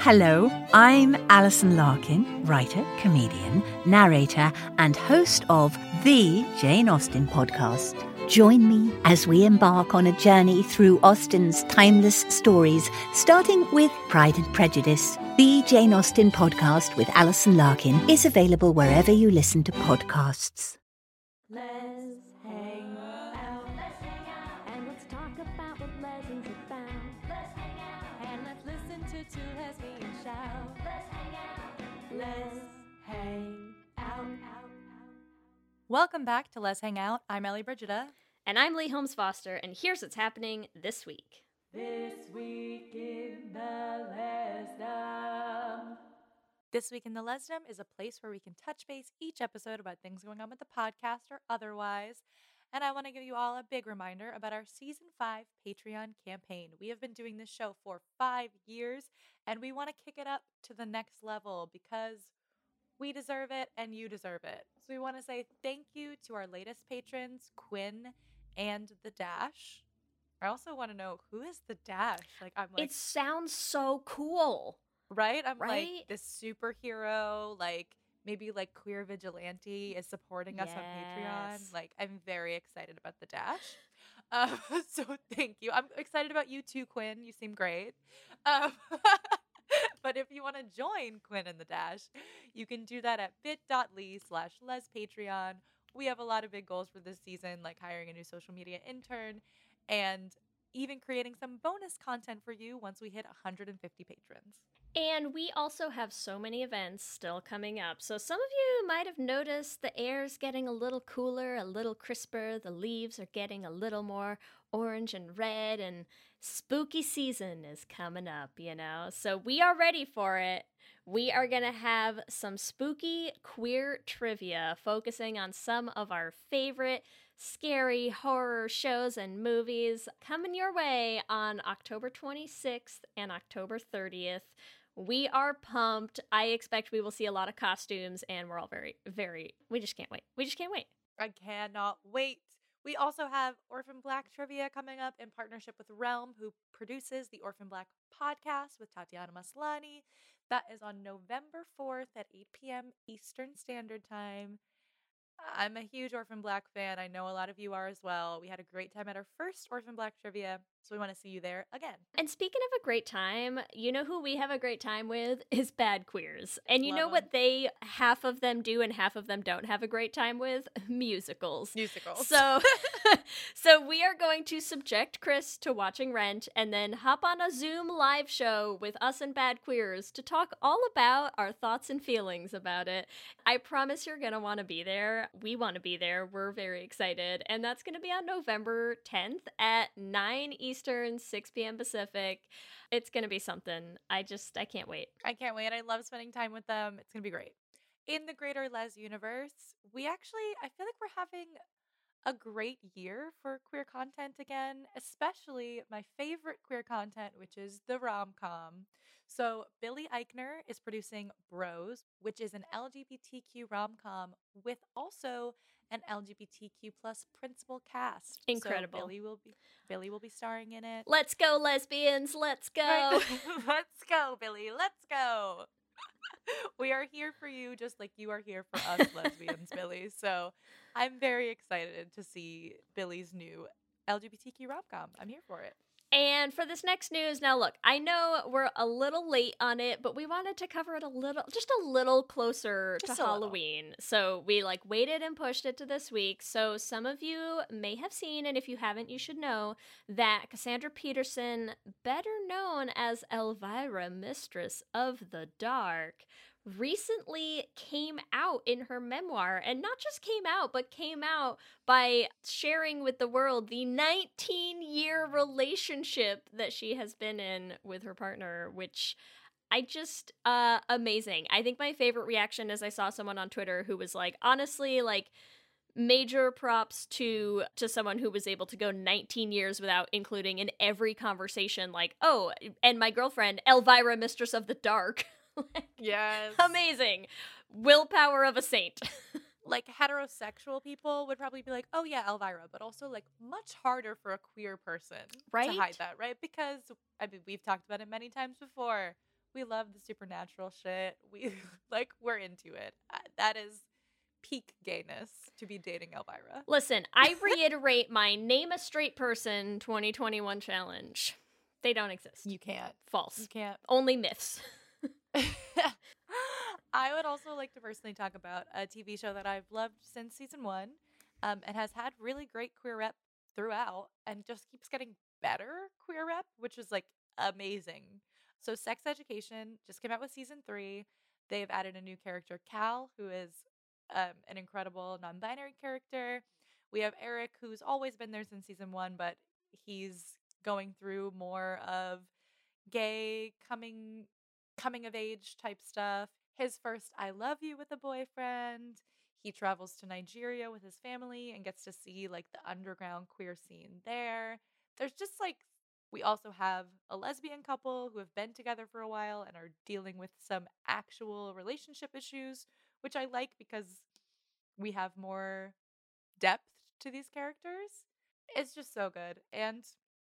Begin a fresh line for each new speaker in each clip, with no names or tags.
Hello, I'm Alison Larkin, writer, comedian, narrator, and host of the Jane Austen podcast. Join me as we embark on a journey through Austen's timeless stories, starting with Pride and Prejudice. The Jane Austen podcast with Alison Larkin is available wherever you listen to podcasts.
Let's hang out. And let's talk about what lessons are found. Let's hang out. And let's listen to two lesbians shout. Let's hang out. Let's hang out.
Welcome back to Let's Hang Out. I'm Ellie Brigida.
And I'm Lee Holmes Foster, and here's what's happening this week.
This week in the Lesdom.
This Week in the Lesdom is a place where we can touch base each episode about things going on with the podcast or otherwise. And I want to give you all a big reminder about our Season 5 Patreon campaign. We have been doing this show for 5 years, and we want to kick it up to the next level because we deserve it and you deserve it. So we want to say thank you to our latest patrons, Quinn and The Dash. I also want to know, who is The Dash?
It sounds so cool.
Right? I'm
Right?
like this superhero, maybe queer vigilante is supporting us on Patreon.
Yes.
I'm very excited about The Dash. So thank you. I'm excited about you too, Quinn. You seem great. But if you want to join Quinn and The Dash, you can do that at bit.ly/lespatreon. We have a lot of big goals for this season, like hiring a new social media intern and even creating some bonus content for you once we hit 150 patrons.
And we also have so many events still coming up. So some of you might have noticed the air's getting a little cooler, a little crisper. The leaves are getting a little more orange and red, and spooky season is coming up, So we are ready for it. We are going to have some spooky queer trivia focusing on some of our favorite scary horror shows and movies coming your way on October 26th and October 30th. We are pumped. I expect we will see a lot of costumes, and we're all we just can't wait. We just can't wait.
I cannot wait. We also have Orphan Black trivia coming up in partnership with Realm, who produces the Orphan Black podcast with Tatiana Maslany. That is on November 4th at 8 p.m. Eastern Standard Time. I'm a huge Orphan Black fan. I know a lot of you are as well. We had a great time at our first Orphan Black trivia, so we want to see you there again.
And speaking of a great time, you know who we have a great time with is Bad Queers. And you
Love
know
'em.
what half of them do and half of them don't have a great time with? Musicals.
So,
So we are going to subject Chris to watching Rent and then hop on a Zoom live show with us and Bad Queers to talk all about our thoughts and feelings about it. I promise you're going to want to be there. We want to be there. We're very excited. And that's going to be on November 10th at 9 Eastern, 6 p.m. Pacific. It's going to be something. I can't wait.
I can't wait. I love spending time with them. It's going to be great. In the greater Les universe, I feel like we're having a great year for queer content again, especially my favorite queer content, which is the rom-com. So Billy Eichner is producing Bros, which is an LGBTQ rom-com with also an LGBTQ plus principal cast.
Incredible.
So Billy will be starring in it.
Let's go, lesbians. Let's go.
Right. Let's go, Billy. Let's go. We are here for you just like you are here for us lesbians, Billy. So I'm very excited to see Billy's new LGBTQ rom-com. I'm here for it.
And for this next news, now look, I know we're a little late on it, but we wanted to cover it just a little closer to Halloween. So we waited and pushed it to this week. So some of you may have seen, and if you haven't, you should know, that Cassandra Peterson, better known as Elvira, Mistress of the Dark, recently came out in her memoir, and not just came out, but came out by sharing with the world the 19-year relationship that she has been in with her partner, which amazing. I think my favorite reaction is I saw someone on Twitter who was honestly, major props to someone who was able to go 19 years without including in every conversation, oh, and my girlfriend, Elvira, Mistress of the Dark.
Yes.
Amazing. Willpower of a saint.
Heterosexual people would probably be like, oh yeah, Elvira, but also much harder for a queer person
Right?
to hide that, right? Because we've talked about it many times before. We love the supernatural shit. We're into it. That is peak gayness to be dating Elvira.
Listen, I reiterate my name a straight person 2021 challenge. They don't exist.
You can't.
False.
You can't.
Only myths.
I would also like to personally talk about a TV show that I've loved since season 1, and has had really great queer rep throughout, and just keeps getting better queer rep, which is like amazing. So Sex Education just came out with season 3. They've added a new character, Cal, who is an incredible non-binary character. We have Eric, who's always been there since season 1, but he's going through more of gay coming of age type stuff. His first I love you with a boyfriend. He travels to Nigeria with his family and gets to see like the underground queer scene there. There's just like, we also have a lesbian couple who have been together for a while and are dealing with some actual relationship issues, which I like because we have more depth to these characters. It's just so good. And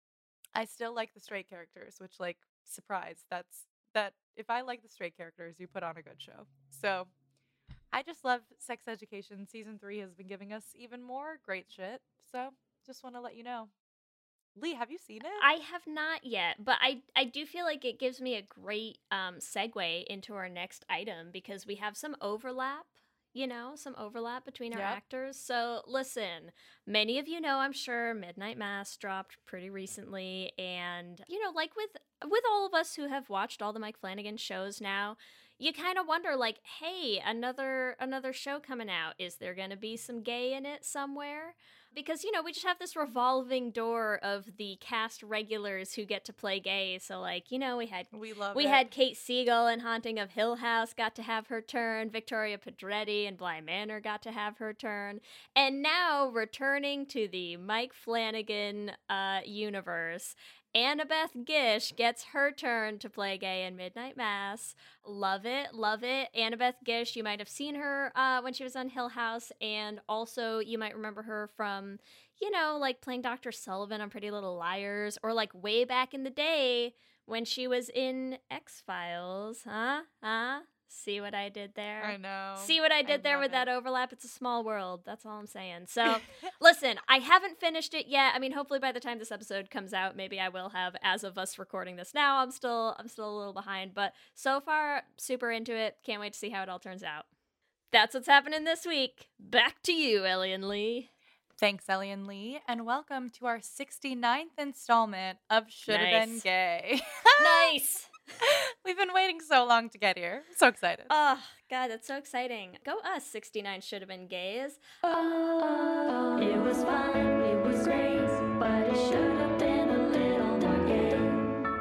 I still like the straight characters, which, like, surprise, that if I like the straight characters, you put on a good show. So I just love Sex Education. Season 3 has been giving us even more great shit. So just want to let you know. Lee, have you seen it?
I have not yet, but I do feel like it gives me a great segue into our next item because we have some overlap, some overlap between our actors. So listen, many of you know, I'm sure, Midnight Mass dropped pretty recently, and like with all of us who have watched all the Mike Flanagan shows now, you kind of wonder, like, hey, another show coming out. Is there going to be some gay in it somewhere? Because, we just have this revolving door of the cast regulars who get to play gay. So, like, we had Kate Siegel in Haunting of Hill House got to have her turn. Victoria Pedretti in Bly Manor got to have her turn. And now, returning to the Mike Flanagan universe, Annabeth Gish gets her turn to play gay in Midnight Mass. Love it, love it. Annabeth Gish, you might have seen her when she was on Hill House, and also you might remember her from, like playing Dr. Sullivan on Pretty Little Liars, or like way back in the day when she was in X-Files. See what I did there?
I know.
See what I did there with that overlap? It's a small world. That's all I'm saying. So, listen, I haven't finished it yet. I mean, hopefully by the time this episode comes out, maybe I will have. As of us recording this now, I'm still a little behind, but so far, super into it. Can't wait to see how it all turns out. That's what's happening this week. Back to you, Elian Lee.
Thanks, Elian Lee, and welcome to our 69th installment of Shoulda Been Gay.
Nice.
We've been waiting so long to get here. So excited.
Oh, God, that's so exciting. Go us, 69 Shoulda Been Gays.
Oh, it was fun, it was great, but it should have been a little more gay.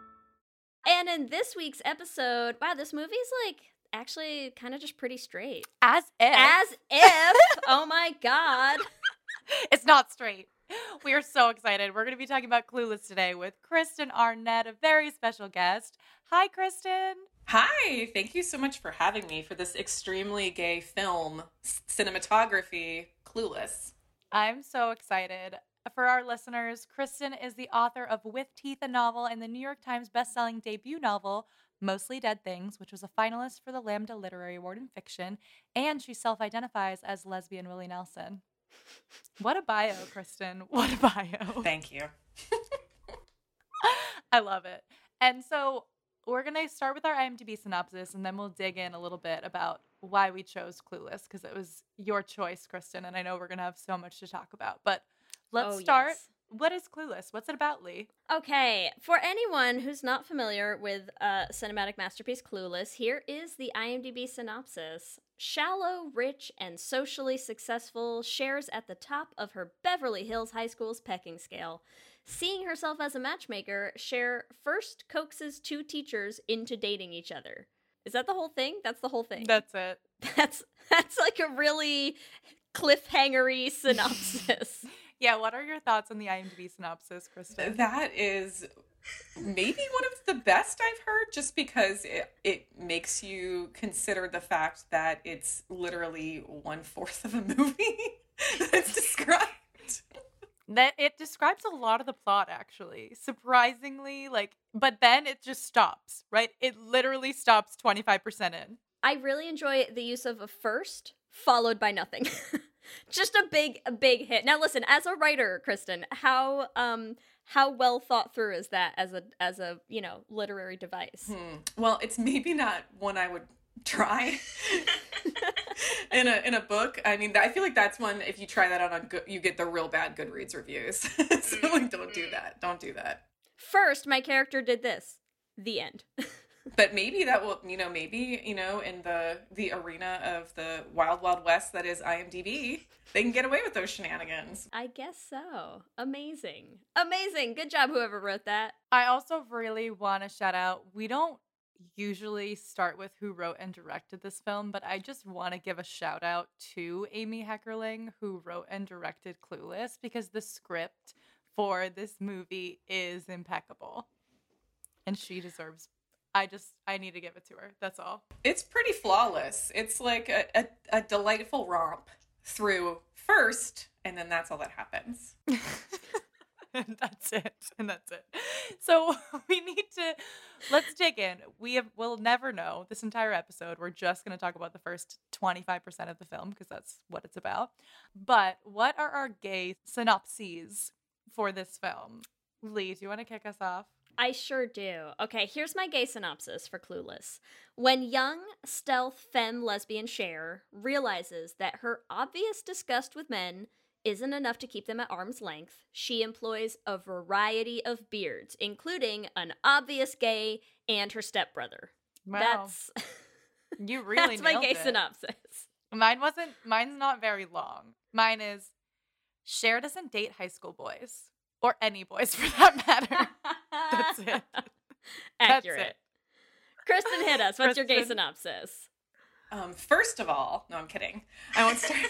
And in this week's episode, wow, this movie's like actually kind of just pretty straight.
As if.
Oh my God.
It's not straight. We are so excited. We're going to be talking about Clueless today with Kristen Arnett, a very special guest. Hi, Kristen.
Hi. Thank you so much for having me for this extremely gay film, cinematography, Clueless.
I'm so excited. For our listeners, Kristen is the author of With Teeth, a novel, and the New York Times bestselling debut novel, Mostly Dead Things, which was a finalist for the Lambda Literary Award in Fiction, and she self-identifies as lesbian Willie Nelson. What a bio, Kristen. What a bio.
Thank you.
I love it. And so we're going to start with our IMDb synopsis, and then we'll dig in a little bit about why we chose Clueless, because it was your choice, Kristen, and I know we're going to have so much to talk about. But let's start.
Yes.
What is Clueless? What's it about, Lee?
Okay, for anyone who's not familiar with cinematic masterpiece Clueless, here is the IMDb synopsis. Shallow, rich, and socially successful, Cher's at the top of her Beverly Hills High School's pecking scale. Seeing herself as a matchmaker, Cher first coaxes two teachers into dating each other. Is that the whole thing? That's the whole thing.
That's it.
That's like a really cliffhanger-y synopsis.
Yeah, what are your thoughts on the IMDb synopsis, Kristen?
That is maybe one of the best I've heard, just because it makes you consider the fact that it's literally 1/4 of a movie that's described.
That it describes a lot of the plot, actually. Surprisingly, like, but then it just stops, right? It literally stops 25% in.
I really enjoy the use of a first followed by nothing. Just a big hit. Now listen, as a writer, Kristen, how well thought through is that as a literary device?
Well, it's maybe not one I would try in a book. I mean, I feel like that's one, if you try that on you get the real bad Goodreads reviews. So like, don't do that. Don't do that.
First, my character did this. The end.
But maybe that will, maybe, in the arena of the wild, wild west that is IMDb, they can get away with those shenanigans.
I guess so. Amazing. Amazing. Good job, whoever wrote that.
I also really want to shout out, we don't usually start with who wrote and directed this film, but I just want to give a shout out to Amy Heckerling, who wrote and directed Clueless, because the script for this movie is impeccable. And she deserves, I need to give it to her. That's all.
It's pretty flawless. It's like a delightful romp through first, and then that's all that happens.
And that's it. So let's dig in. We'll never know this entire episode. We're just going to talk about the first 25% of the film because that's what it's about. But what are our gay synopses for this film? Lee, do you want to kick us off?
I sure do. Okay, here's my gay synopsis for Clueless. When young, stealth, femme lesbian Cher realizes that her obvious disgust with men isn't enough to keep them at arm's length, she employs a variety of beards, including an obvious gay and her stepbrother.
Wow. You really
that's my
nailed
gay
it.
synopsis.
Mine's not very long. Mine is Cher doesn't date high school boys. Or any boys for that matter. That's it.
Accurate.
That's it.
Kristen, hit us. What's your gay
Kristen?
synopsis?
First of all, no, I'm kidding. I won't start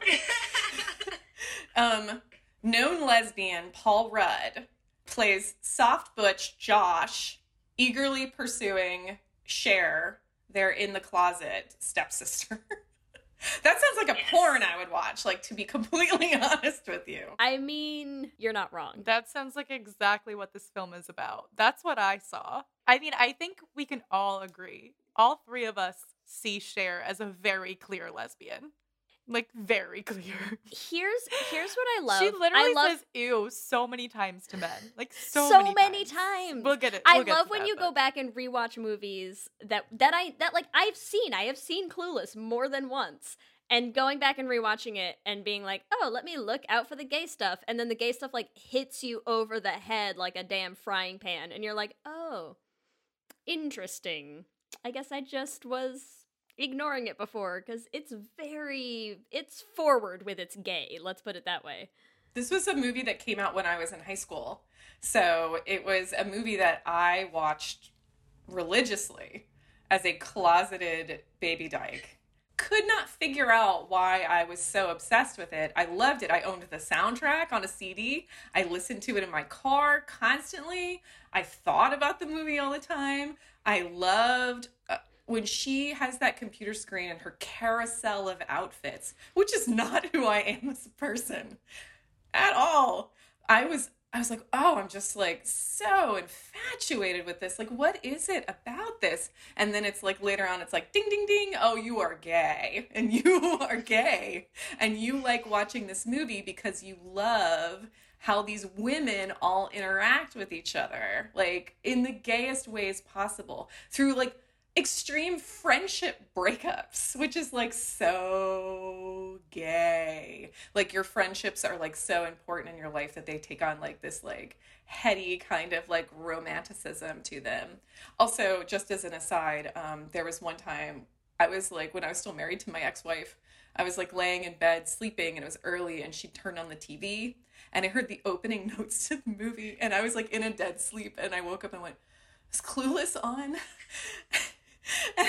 that way. Known lesbian Paul Rudd plays soft butch Josh, eagerly pursuing Cher, their in the closet stepsister. That sounds like a porn I would watch, like, to be completely honest with you.
I mean, you're not wrong.
That sounds like exactly what this film is about. That's what I saw. I mean, I think we can all agree. All three of us see Cher as a very clear lesbian. Like, very clear.
Here's what I love.
She literally says "ew" so many times to men. Like, so many times. We'll get it.
I love when you go back and rewatch movies that I have seen Clueless more than once, and going back and rewatching it and being like, oh, let me look out for the gay stuff, and then the gay stuff like hits you over the head like a damn frying pan, and you're like, oh, interesting. I guess I just was ignoring it before because it's forward with its gay, let's put it that way.
This was a movie that came out when I was in high school, so it was a movie that I watched religiously as a closeted baby dyke. Could not figure out why I was so obsessed with it. I loved it. I owned the soundtrack on a CD. I listened to it in my car constantly. I thought about the movie all the time. I loved when she has that computer screen and her carousel of outfits, which is not who I am as a person at all. I was like, oh, I'm just like so infatuated with this. Like, what is it about this? And then it's like later on, it's like, ding, ding, ding. Oh, you are gay. And you are gay. And you like watching this movie because you love how these women all interact with each other, like in the gayest ways possible through like extreme friendship breakups, which is like so gay. Like your friendships are like so important in your life that they take on like this like heady kind of like romanticism to them. Also, just as an aside, there was one time I was like, when I was still married to my ex-wife, I was like laying in bed sleeping and it was early and she turned on the TV and I heard the opening notes to the movie and I was like in a dead sleep and I woke up and went, is Clueless on? And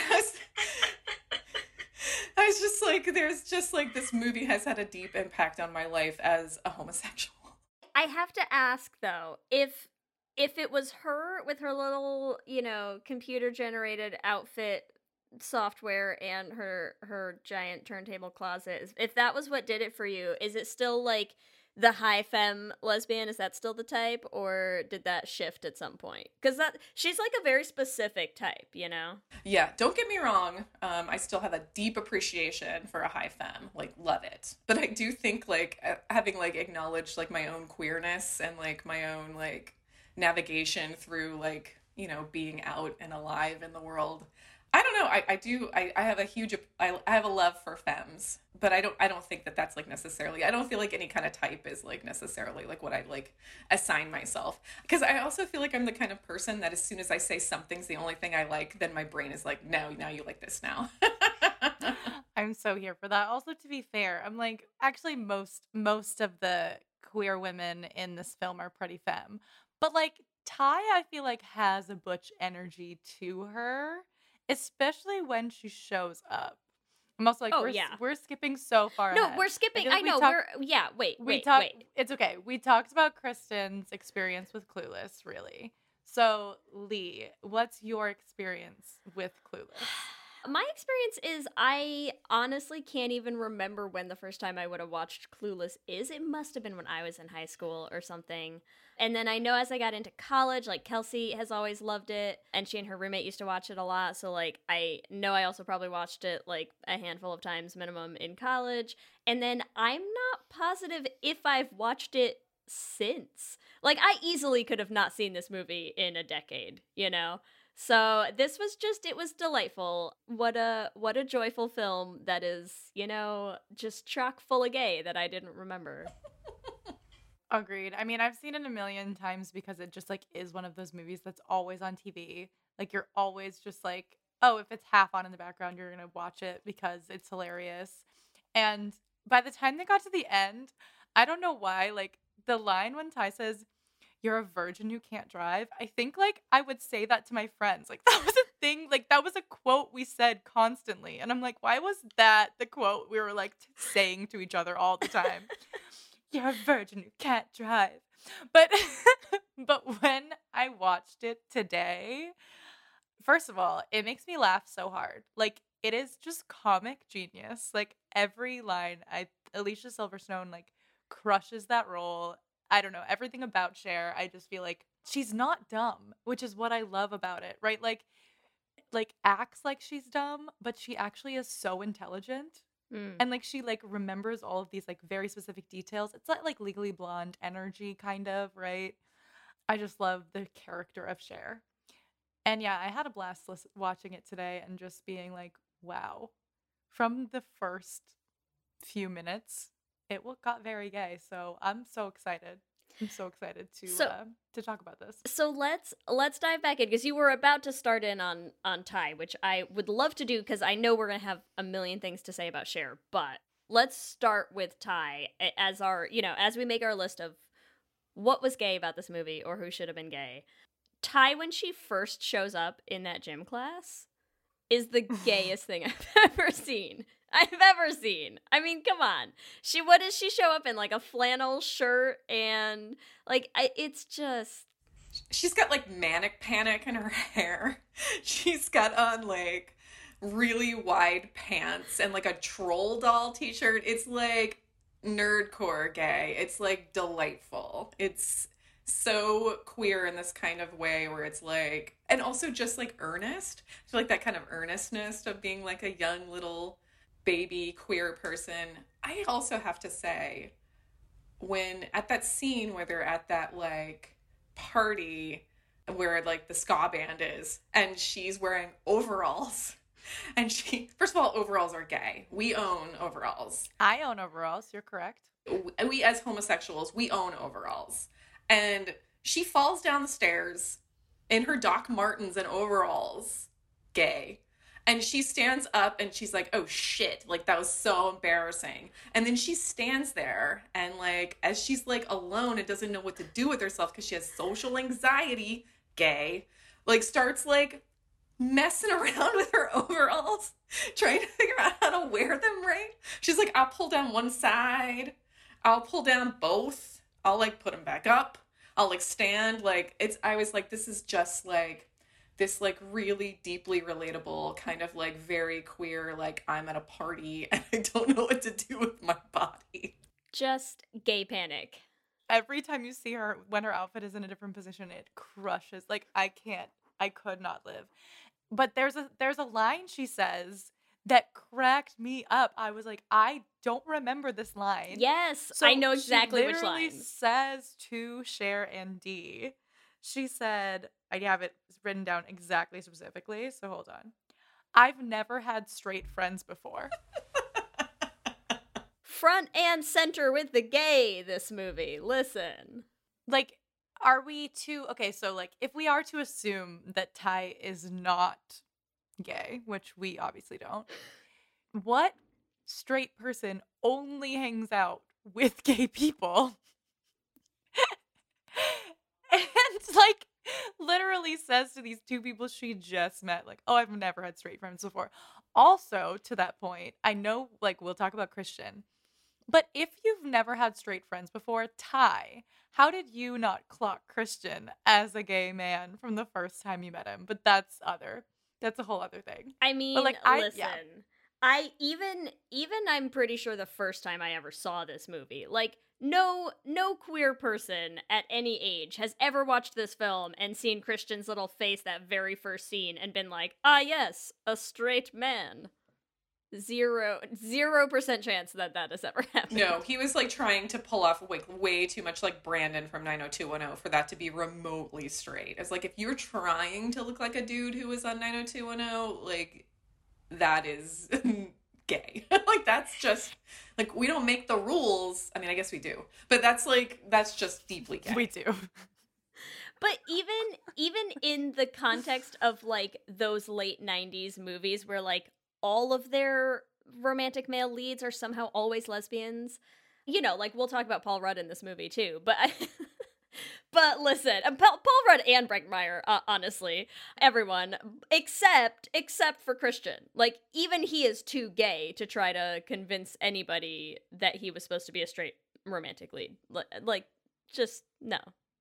I was just like, there's just like, this movie has had a deep impact on my life as a homosexual.
I have to ask though, if it was her with her little, computer generated outfit software and her giant turntable closet, if that was what did it for you, is it still like the high femme lesbian? Is that still the type, or did that shift at some point? Because that she's like a very specific type, you know?
Yeah, don't get me wrong. I still have a deep appreciation for a high femme, like love it. But I do think like having like acknowledged like my own queerness and like my own like navigation through like, you know, being out and alive in the world. I don't know. I have a huge, I have a love for femmes, but I don't think that that's like necessarily, I don't feel like any kind of type is like necessarily like what I like assign myself. Because I also feel like I'm the kind of person that as soon as I say something's the only thing I like, then my brain is like, no, now you like this now.
I'm so here for that. Also, to be fair, I'm like, actually most of the queer women in this film are pretty femme. But like Ty, I feel like has a butch energy to her, especially when she shows up. I'm also like,
Oh, yeah.
we're skipping so far
No,
ahead.
we're skipping.
Like,
I know. Wait.
It's okay. We talked about Kristen's experience with Clueless, really. So, Lee, what's your experience with Clueless?
My experience is I honestly can't even remember when the first time I would have watched Clueless is. It must have been when I was in high school or something. And then I know as I got into college, like Kelsey has always loved it, and she and her roommate used to watch it a lot. So like I know I also probably watched it like a handful of times minimum in college. And then I'm not positive if I've watched it since. Like I easily could have not seen this movie in a decade, you know? So this was just, it was delightful. What a joyful film that is, you know, just chock full of gay that I didn't remember.
Agreed. I mean, I've seen it a million times because it just like is one of those movies that's always on TV. Like you're always just like, oh, if it's half on in the background, you're gonna watch it because it's hilarious. And by the time they got to the end, I don't know why, like the line when Ty says, "You're a virgin who can't drive," I think like I would say that to my friends. Like that was a thing, like that was a quote we said constantly. And I'm like, why was that the quote we were like saying to each other all the time? You're a virgin who can't drive. But but when I watched it today, first of all, it makes me laugh so hard. Like it is just comic genius. Like every line, Alicia Silverstone like crushes that role. I don't know, everything about Cher, I just feel like she's not dumb, which is what I love about it, right? Like acts like she's dumb, but she actually is so intelligent. And like she like remembers all of these like very specific details. It's like Legally Blonde energy kind of, right? I just love the character of Cher. And yeah, I had a blast watching it today and just being like, wow. From the first few minutes, it got very gay. So I'm so excited. I'm so excited to talk about this.
So let's dive back in because you were about to start in on Ty, which I would love to do because I know we're gonna have a million things to say about Cher. But let's start with Ty as our, you know, as we make our list of what was gay about this movie or who should have been gay. Ty, when she first shows up in that gym class, is the gayest thing I've ever seen. I mean, come on. What does she show up in? Like a flannel shirt and like it's just.
She's got like manic panic in her hair. She's got on like really wide pants and like a troll doll t-shirt. It's like nerdcore gay. It's like delightful. It's so queer in this kind of way where it's like, and also just like earnest. I feel like that kind of earnestness of being like a young little baby queer person. I also have to say, when at that scene where they're at that like party where like the ska band is and she's wearing overalls and first of all, overalls are gay. We own overalls.
I own overalls. You're correct.
We as homosexuals, we own overalls. And she falls down the stairs in her Doc Martens and overalls, gay. And she stands up and she's like, oh shit, like that was so embarrassing. And then she stands there and like, as she's like alone and doesn't know what to do with herself because she has social anxiety, gay, like starts like messing around with her overalls, trying to figure out how to wear them right. She's like, I'll pull down one side, I'll pull down both, I'll like put them back up, I'll like stand, like I was like, this is just like this like really deeply relatable kind of like very queer, like I'm at a party and I don't know what to do with my body.
Just gay panic.
Every time you see her, when her outfit is in a different position, it crushes. Like, I could not live. But there's a line she says that cracked me up. I was like, I don't remember this line.
Yes,
So
I know
she
exactly which
literally
line.
says to Cher and Dee, she said, I have it written down exactly specifically, so hold on. I've never had straight friends before.
Front and center with the gay, this movie. Listen.
Like, are we to, okay, so like, if we are to assume that Ty is not gay, which we obviously don't, what straight person only hangs out with gay people? And like, literally says to these two people she just met, like, oh, I've never had straight friends before. Also, to that point, I know, like, we'll talk about Christian, but if you've never had straight friends before, Ty, how did you not clock Christian as a gay man from the first time you met him? But that's a whole other thing.
I mean,
But like,
listen.
yeah.
I even I'm pretty sure the first time I ever saw this movie, like no queer person at any age has ever watched this film and seen Christian's little face that very first scene and been like, ah yes, a straight man. 0% chance that has ever happened.
No, he was like trying to pull off like way too much like Brandon from 90210 for that to be remotely straight. It's like, if you're trying to look like a dude who was on 90210, like, that is gay. Like, that's just like, we don't make the rules. I mean, I guess we do, but that's just deeply gay.
We do.
But even in the context of like those late 90s movies where like all of their romantic male leads are somehow always lesbians, you know, like we'll talk about Paul Rudd in this movie too, but but listen, Paul Rudd and Bregmeyer, honestly, everyone except for Christian, like even he is too gay to try to convince anybody that he was supposed to be a straight romantic lead. Like, just no.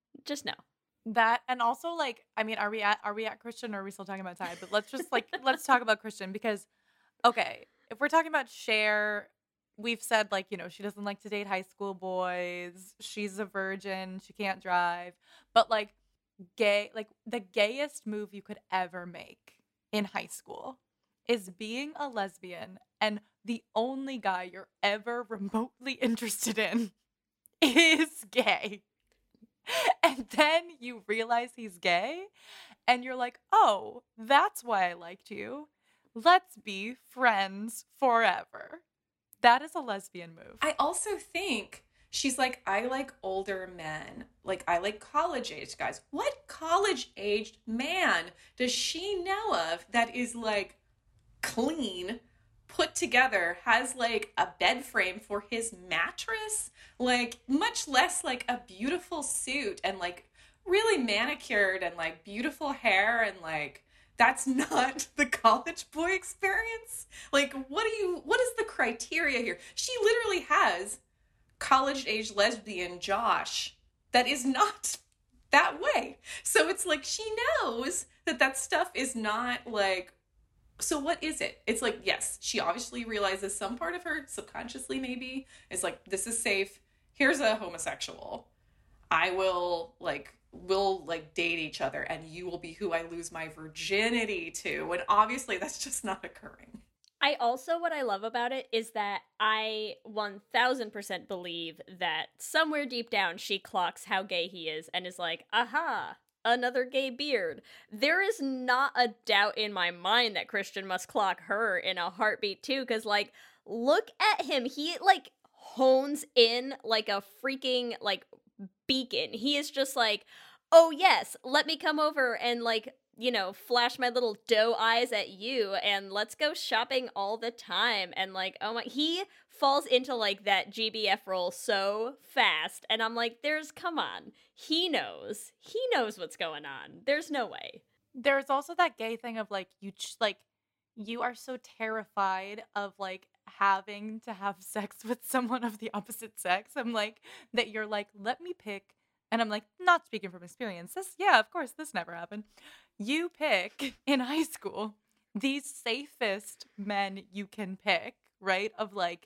That, and also, like, I mean, are we at Christian, or are we still talking about Ty? But let's just like, let's talk about Christian, because, okay, if we're talking about Cher, we've said, like, you know, she doesn't like to date high school boys, she's a virgin, she can't drive, but like, gay, like, the gayest move you could ever make in high school is being a lesbian, and the only guy you're ever remotely interested in is gay. And then you realize he's gay, and you're like, oh, that's why I liked you. Let's be friends forever. That is a lesbian move.
I also think she's like, I like older men. Like, I like college-aged guys. What college-aged man does she know of that is, like, clean, put together, has, like, a bed frame for his mattress? Like, much less, like, a beautiful suit and, like, really manicured and, like, beautiful hair and, like, that's not the college boy experience. Like, what is the criteria here? She literally has college-age lesbian Josh that is not that way. So it's like, she knows that stuff is not like, so what is it? It's like, yes, she obviously realizes some part of her subconsciously maybe is like, this is safe. Here's a homosexual. We'll date each other and you will be who I lose my virginity to. And obviously that's just not occurring.
I also, what I love about it is that I 1000% believe that somewhere deep down she clocks how gay he is and is like, aha, another gay beard. There is not a doubt in my mind that Christian must clock her in a heartbeat too, because, like, look at him. He, like, hones in like a freaking, like, beacon. He is just like, oh yes, let me come over and, like, you know, flash my little doe eyes at you and let's go shopping all the time. And, like, oh my, he falls into, like, that GBF role so fast. And I'm like, come on. He knows what's going on. There's no way.
There's also that gay thing of, like, you are so terrified of, like, having to have sex with someone of the opposite sex. I'm like, that you're like, let me pick. And I'm like, not speaking from experience. Of course, this never happened. You pick in high school the safest men you can pick, right? Of, like,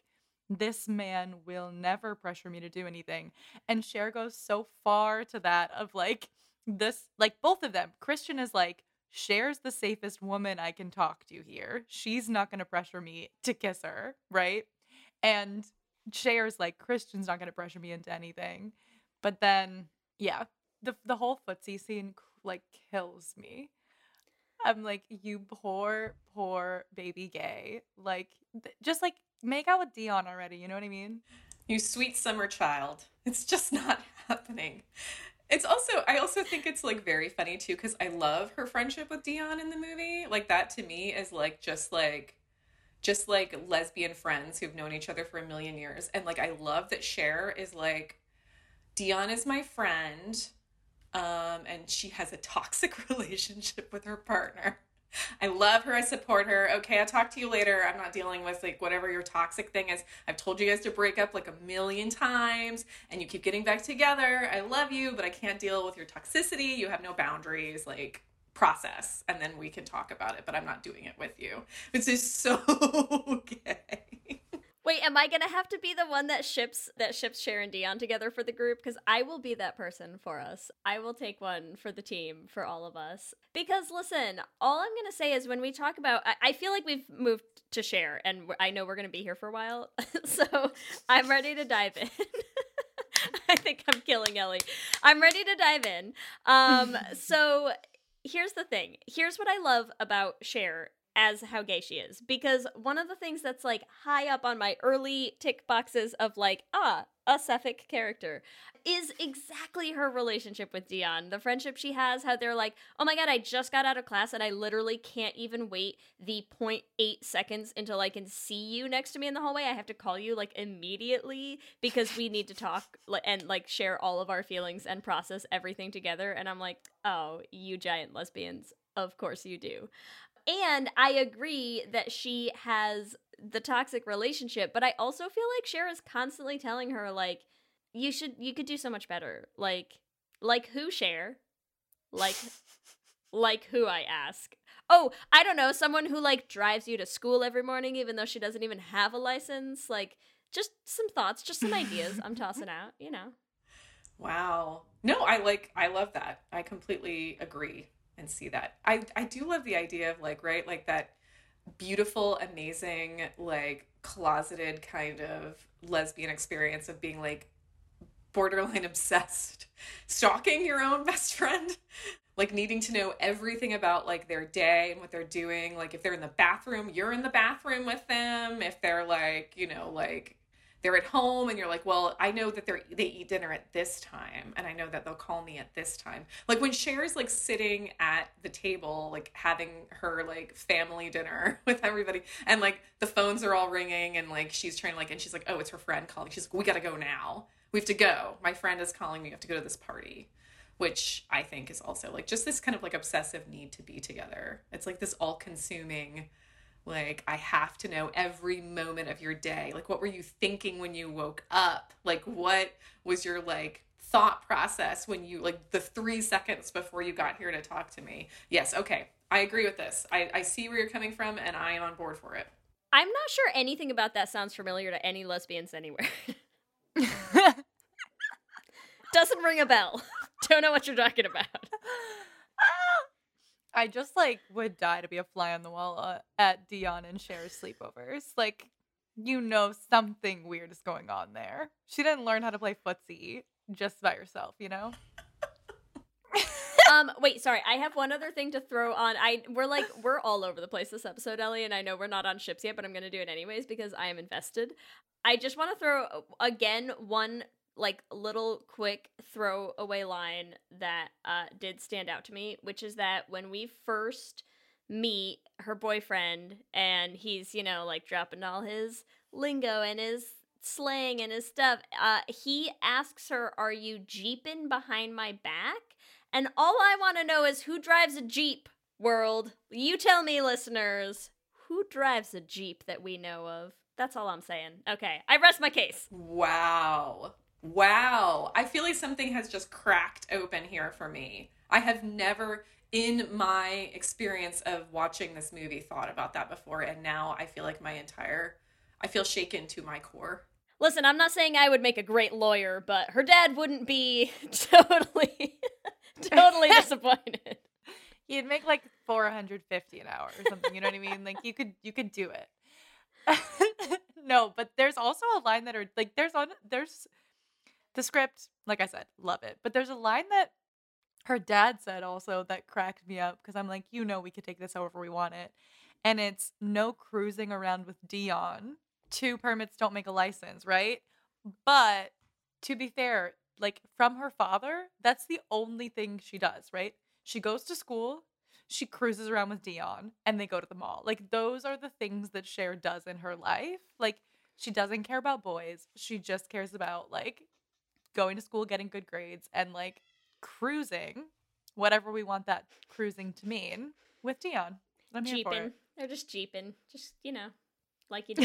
this man will never pressure me to do anything. And Cher goes so far to that of like this, like both of them. Christian is like, Cher's the safest woman I can talk to here. She's not going to pressure me to kiss her, right? And Cher's like, Christian's not going to pressure me into anything. But then, yeah, the whole footsie scene like kills me. I'm like, you poor baby gay. Like, just like make out with Dion already. You know what I mean?
You sweet summer child. It's just not happening. It's also, I also think it's like very funny too, because I love her friendship with Dion in the movie. Like that to me is like just like lesbian friends who've known each other for a million years. And like I love that Cher is like, Dion is my friend. And she has a toxic relationship with her partner. I love her. I support her. Okay, I'll talk to you later. I'm not dealing with like whatever your toxic thing is. I've told you guys to break up like a million times and you keep getting back together. I love you, but I can't deal with your toxicity. You have no boundaries. Like, process, and then we can talk about it, but I'm not doing it with you. It's just so gay.
Wait, am I gonna have to be the one that ships Cher and Dion together for the group? Because I will be that person for us. I will take one for the team, for all of us. Because listen, all I'm gonna say is when we talk about, I feel like we've moved to Cher, and I know we're gonna be here for a while, so I'm ready to dive in. I think I'm killing Ellie. I'm ready to dive in. So here's the thing. Here's what I love about Cher as how gay she is, because one of the things that's like high up on my early tick boxes of like a sapphic character is exactly her relationship with Dion. The friendship she has, how they're like, oh my god, I just got out of class and I literally can't even wait the 0.8 seconds until I can see you next to me in the hallway. I have to call you like immediately because we need to talk and like share all of our feelings and process everything together. And I'm like, oh, you giant lesbians, of course you do. And I agree that she has the toxic relationship, but I also feel like Cher is constantly telling her, like, you could do so much better. Like who, Cher? Like who, I ask? Oh, I don't know, someone who, like, drives you to school every morning even though she doesn't even have a license. Like, just some thoughts, just some ideas I'm tossing out, you know.
Wow. No, I love that. I completely agree. And see that. I do love the idea of like, right, like that beautiful, amazing, like closeted kind of lesbian experience of being like borderline obsessed, stalking your own best friend, like needing to know everything about like their day and what they're doing. Like if they're in the bathroom, you're in the bathroom with them. If they're like, you know, like they're at home and you're like, well, I know that they eat dinner at this time and I know that they'll call me at this time. Like when Cher's like sitting at the table, like having her like family dinner with everybody and like the phones are all ringing and like she's trying to like, and she's like, oh, it's her friend calling. She's like, we got to go now. We have to go. My friend is calling me. We have to go to this party, which I think is also like just this kind of like obsessive need to be together. It's like this all consuming, like, I have to know every moment of your day. Like, what were you thinking when you woke up? Like, what was your, like, thought process when you, like, the 3 seconds before you got here to talk to me? Yes, okay. I agree with this. I see where you're coming from, and I am on board for it.
I'm not sure anything about that sounds familiar to any lesbians anywhere. Doesn't ring a bell. Don't know what you're talking about.
I just, like, would die to be a fly on the wall at Dion and Cher's sleepovers. Like, you know something weird is going on there. She didn't learn how to play footsie just by herself, you know?
Wait, sorry. I have one other thing to throw on. We're all over the place this episode, Ellie, and I know we're not on ships yet, but I'm going to do it anyways because I am invested. I just want to throw, again, one like little quick throwaway line that did stand out to me, which is that when we first meet her boyfriend and he's, you know, like dropping all his lingo and his slang and his stuff, he asks her, are you jeeping behind my back? And all I want to know is who drives a Jeep, world? You tell me, listeners, who drives a Jeep that we know of? That's all I'm saying. Okay, I rest my case.
Wow. I feel like something has just cracked open here for me. I have never, in my experience of watching this movie, thought about that before. And now I feel like I feel shaken to my core.
Listen, I'm not saying I would make a great lawyer, but her dad wouldn't be totally disappointed.
You'd make like $450 an hour or something. You know what I mean? Like you could do it. No, but there's also a line that are like there's the script. Like I said, love it. But there's a line that her dad said also that cracked me up because I'm like, we could take this however we want it, and it's no cruising around with Dion. 2 permits don't make a license, right? But to be fair, like from her father, that's the only thing she does, right? She goes to school, she cruises around with Dion, and they go to the mall. Like those are the things that Cher does in her life. Like she doesn't care about boys. She just cares about like going to school, getting good grades, and like cruising, whatever we want that cruising to mean, with Dion. I'm here for it.
They're just jeeping. Just, like you do.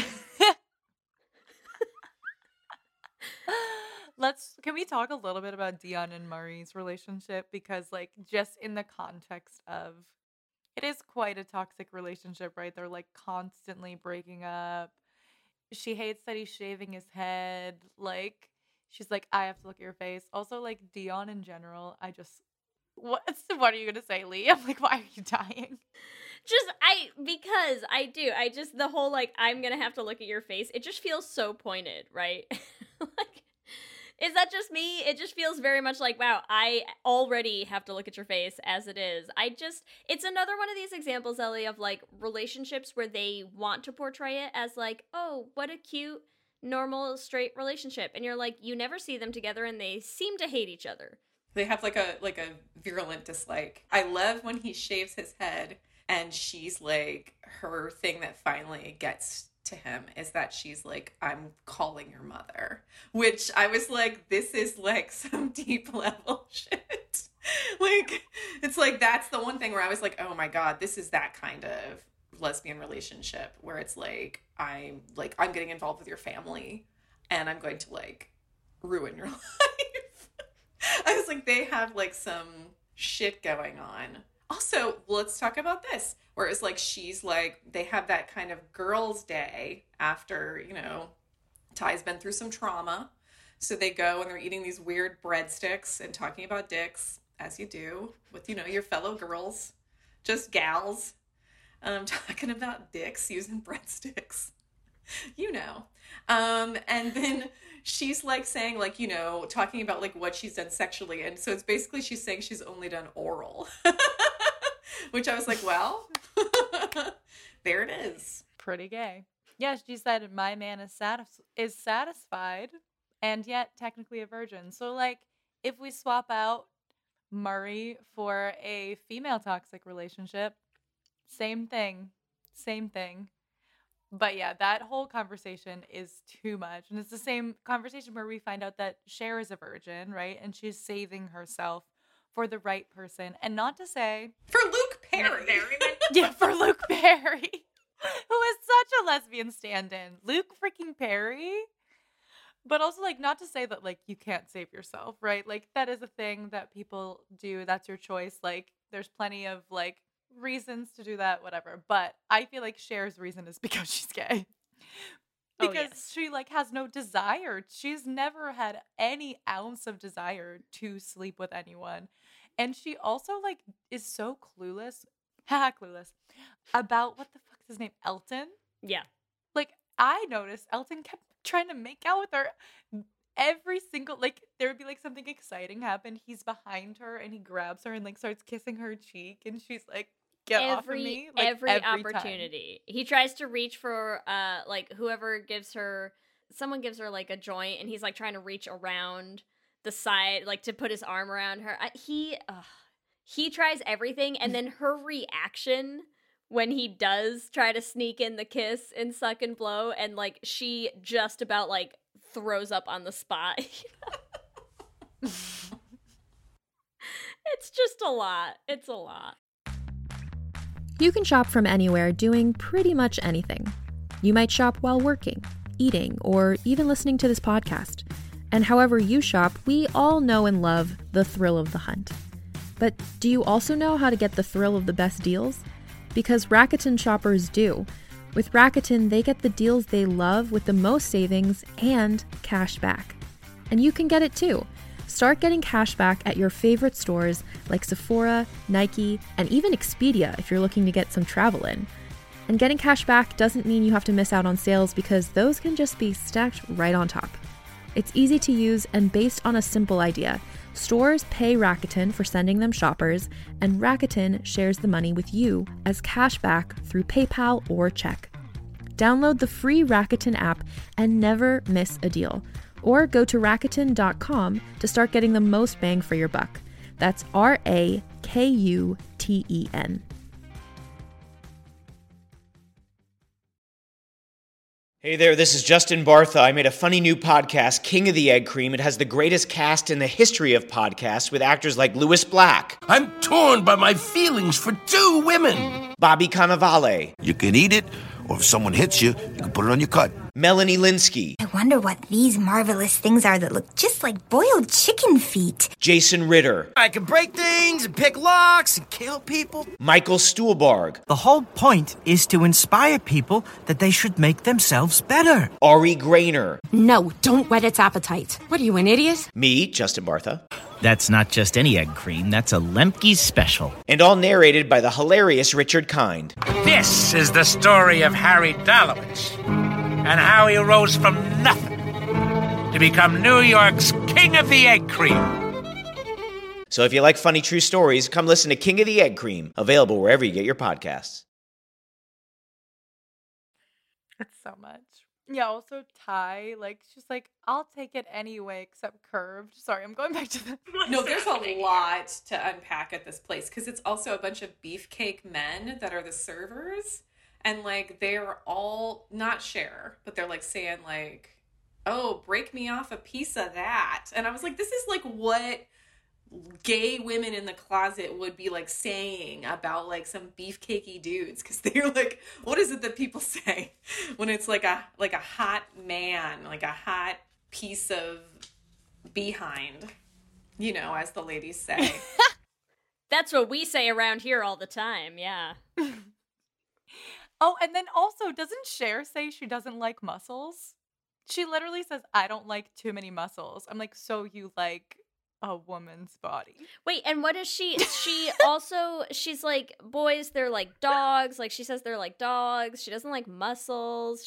Can we talk a little bit about Dion and Murray's relationship? Because like just in the context of, it is quite a toxic relationship, right? They're like constantly breaking up. She hates that he's shaving his head. Like she's like, I have to look at your face. Also like Dion in general, what are you gonna say, Lee? I'm like, why are you dying?
Because I do. The whole like, I'm gonna have to look at your face. It just feels so pointed, right? Like, is that just me? It just feels very much like, wow, I already have to look at your face as it is. It's another one of these examples, Ellie, of like relationships where they want to portray it as like, oh, what a cute, normal, straight relationship. And you're like, you never see them together and they seem to hate each other.
They have like a virulent dislike. I love when he shaves his head and she's like, her thing that finally gets to him is that she's like, I'm calling your mother, which I was like, this is like some deep level shit. Like, it's like, that's the one thing where I was like, oh my God, this is that kind of lesbian relationship where it's like, I'm getting involved with your family and I'm going to like ruin your life. I was like, they have like some shit going on. Also, let's talk about this. Where it's like, she's like, they have that kind of girls' day after, Ty's been through some trauma. So they go and they're eating these weird breadsticks and talking about dicks, as you do with, your fellow girls, just gals, talking about dicks using breadsticks, and then she's like saying like, talking about like what she's done sexually. And so it's basically, she's saying she's only done oral, which I was like, well, there it is.
Pretty gay. Yeah, she said, my man is satisfied and yet technically a virgin. So like, if we swap out Murray for a female toxic relationship, same thing. But yeah, that whole conversation is too much. And it's the same conversation where we find out that Cher is a virgin, right? And she's saving herself for the right person. And not to say...
For Luke Perry.
Yeah, for Luke Perry. Who is such a lesbian stand-in. Luke freaking Perry. But also, like, not to say that, like, you can't save yourself, right? Like, that is a thing that people do. That's your choice. Like, there's plenty of, like, reasons to do that, whatever. But I feel like Cher's reason is because she's gay. Because she like has no desire. She's never had any ounce of desire to sleep with anyone. And she also like is so clueless about what the fuck's his name? Elton?
Yeah.
Like I noticed Elton kept trying to make out with her every single, like there would be like something exciting happen. He's behind her and he grabs her and like starts kissing her cheek and she's like, get off of me. Like,
every opportunity. Time. He tries to reach for like whoever gives her, someone gives her like a joint and he's like trying to reach around the side, like to put his arm around her. He tries everything, and then her reaction when he does try to sneak in the kiss and suck and blow, and like she just about like throws up on the spot. It's just a lot. It's a lot.
You can shop from anywhere doing pretty much anything. You might shop while working, eating, or even listening to this podcast. And however you shop, we all know and love the thrill of the hunt. But do you also know how to get the thrill of the best deals? Because Rakuten shoppers do. With Rakuten, they get the deals they love with the most savings and cash back. And you can get it too. Start getting cash back at your favorite stores like Sephora, Nike, and even Expedia if you're looking to get some travel in. And getting cash back doesn't mean you have to miss out on sales because those can just be stacked right on top. It's easy to use and based on a simple idea. Stores pay Rakuten for sending them shoppers, and Rakuten shares the money with you as cash back through PayPal or check. Download the free Rakuten app and never miss a deal. Or go to Rakuten.com to start getting the most bang for your buck. That's Rakuten.
Hey there, this is Justin Bartha. I made a funny new podcast, King of the Egg Cream. It has the greatest cast in the history of podcasts with actors like Louis Black,
I'm torn by my feelings for two women.
Bobby Cannavale,
You can eat it, or if someone hits you, you can put it on your cut.
Melanie Linsky,
I wonder what these marvelous things are that look just like boiled chicken feet.
Jason Ritter,
I can break things and pick locks and kill people.
Michael Stuhlbarg,
The whole point is to inspire people that they should make themselves better.
Ari Grainer,
No, don't whet its appetite. What are you, an idiot?
me, Justin Bartha,
That's not just any egg cream, that's a Lemke's special.
and all narrated by the hilarious Richard Kind.
This is the story of Harry Dalowitz and how he rose from nothing to become New York's King of the Egg Cream.
So if you like funny true stories, come listen to King of the Egg Cream, available wherever you get your podcasts.
It's so much. Yeah, also Ty, like, she's like, I'll take it anyway, except curved. Sorry, I'm going back to the...
No, there's a lot to unpack at this place because it's also a bunch of beefcake men that are the servers. And, like, they're all not share, but they're, like, saying, like, oh, break me off a piece of that. And I was like, this is, like, what gay women in the closet would be, like, saying about, like, some beefcakey dudes. Because they're, like, what is it that people say when it's, like a hot man, like a hot piece of behind, you know, as the ladies say.
That's what we say around here all the time, yeah.
Oh, and then also, doesn't Cher say she doesn't like muscles? She literally says, I don't like too many muscles. I'm like, so you like a woman's body?
Wait, and what is she? She also, she's like, boys, they're like dogs. Like, she says they're like dogs. She doesn't like muscles.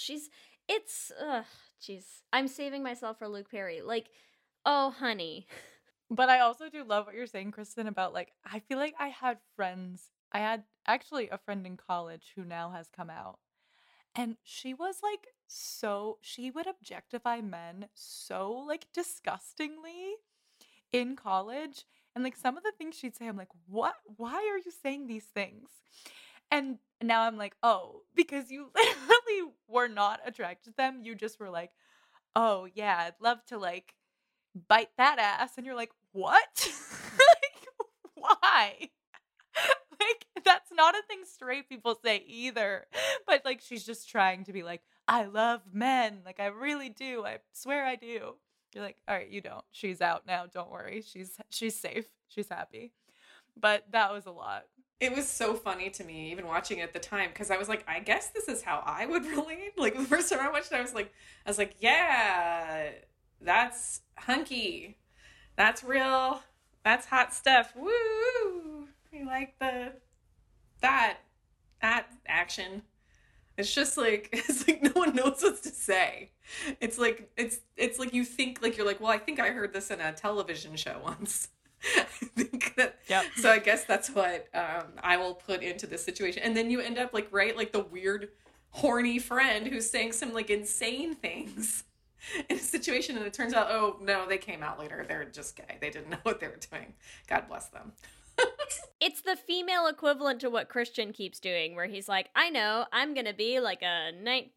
Jeez. I'm saving myself for Luke Perry. Like, oh, honey.
But I also do love what you're saying, Kristen, about, like, I feel like I had actually a friend in college who now has come out. And she was, like, she would objectify men so, like, disgustingly in college. And, like, some of the things she'd say, I'm like, what? Why are you saying these things? And now I'm like, oh, because you literally were not attracted to them. You just were like, oh, yeah, I'd love to, like, bite that ass. And you're like, what? Like, why? Like, that's not a thing straight people say either. But, like, she's just trying to be like, I love men. Like, I really do. I swear I do. You're like, all right, you don't. She's out now. Don't worry. She's safe. She's happy. But that was a lot.
It was so funny to me, even watching it at the time, because I was like, I guess this is how I would relate. Like, the first time I watched it, I was like, yeah, that's hunky. That's real. That's hot stuff. Woo! We like that action. It's just like, it's like no one knows what to say. It's like you think, like, you're like, well, I think I heard this in a television show once. I think that,
yep.
So I guess that's what I will put into this situation. And then you end up, like, right, like the weird horny friend who's saying some, like, insane things in a situation, and it turns out, oh no, they came out later, they're just gay, they didn't know what they were doing. God bless them.
It's the female equivalent to what Christian keeps doing, where he's like, I know, I'm gonna be like a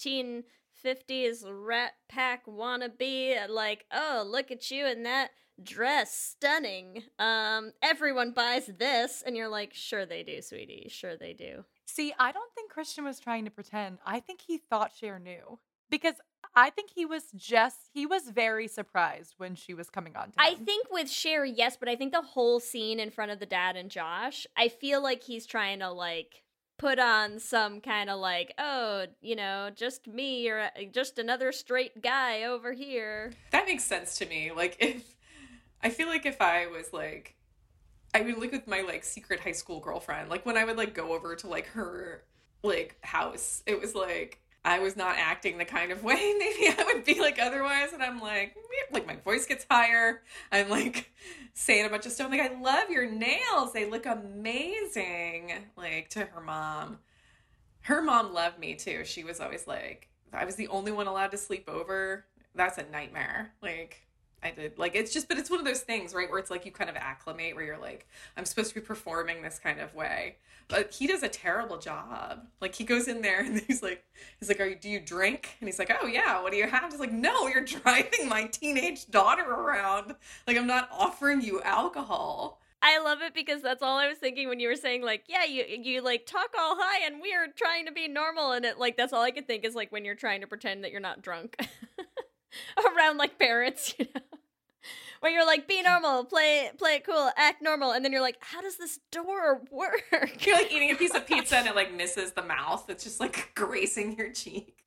1950s Rat Pack wannabe, like, oh, look at you in that dress, stunning. Everyone buys this, and you're like, sure they do, sweetie, sure they do.
See, I don't think Christian was trying to pretend. I think he thought Cher knew. Because I think he was very surprised when she was coming on to him.
I think with Cher, yes, but I think the whole scene in front of the dad and Josh, I feel like he's trying to, like, put on some kind of like, oh, you know, just me or just another straight guy over here.
That makes sense to me. Like, I feel like if I was like, I would look with my like secret high school girlfriend, like when I would like go over to like her like house, it was like I was not acting the kind of way maybe I would be like otherwise, and I'm like my voice gets higher. I'm like saying a bunch of stuff. I'm like, I love your nails. They look amazing. Like to her mom. Her mom loved me too. She was always like, I was the only one allowed to sleep over. That's a nightmare. Like I did. Like, it's just, but it's one of those things, right? Where it's like you kind of acclimate where you're like, I'm supposed to be performing this kind of way. But he does a terrible job. Like, he goes in there and he's like, do you drink? And he's like, oh yeah, what do you have? He's like, no, you're driving my teenage daughter around. Like, I'm not offering you alcohol.
I love it because that's all I was thinking when you were saying, like, yeah, you like talk all high and we're trying to be normal. And it, like, that's all I could think is like when you're trying to pretend that you're not drunk. Around like parents, you know, where you're like, be normal, play it cool, act normal, and then you're like, how does this door work?
You're like eating a piece of pizza and it like misses the mouth. It's just like grazing your cheek.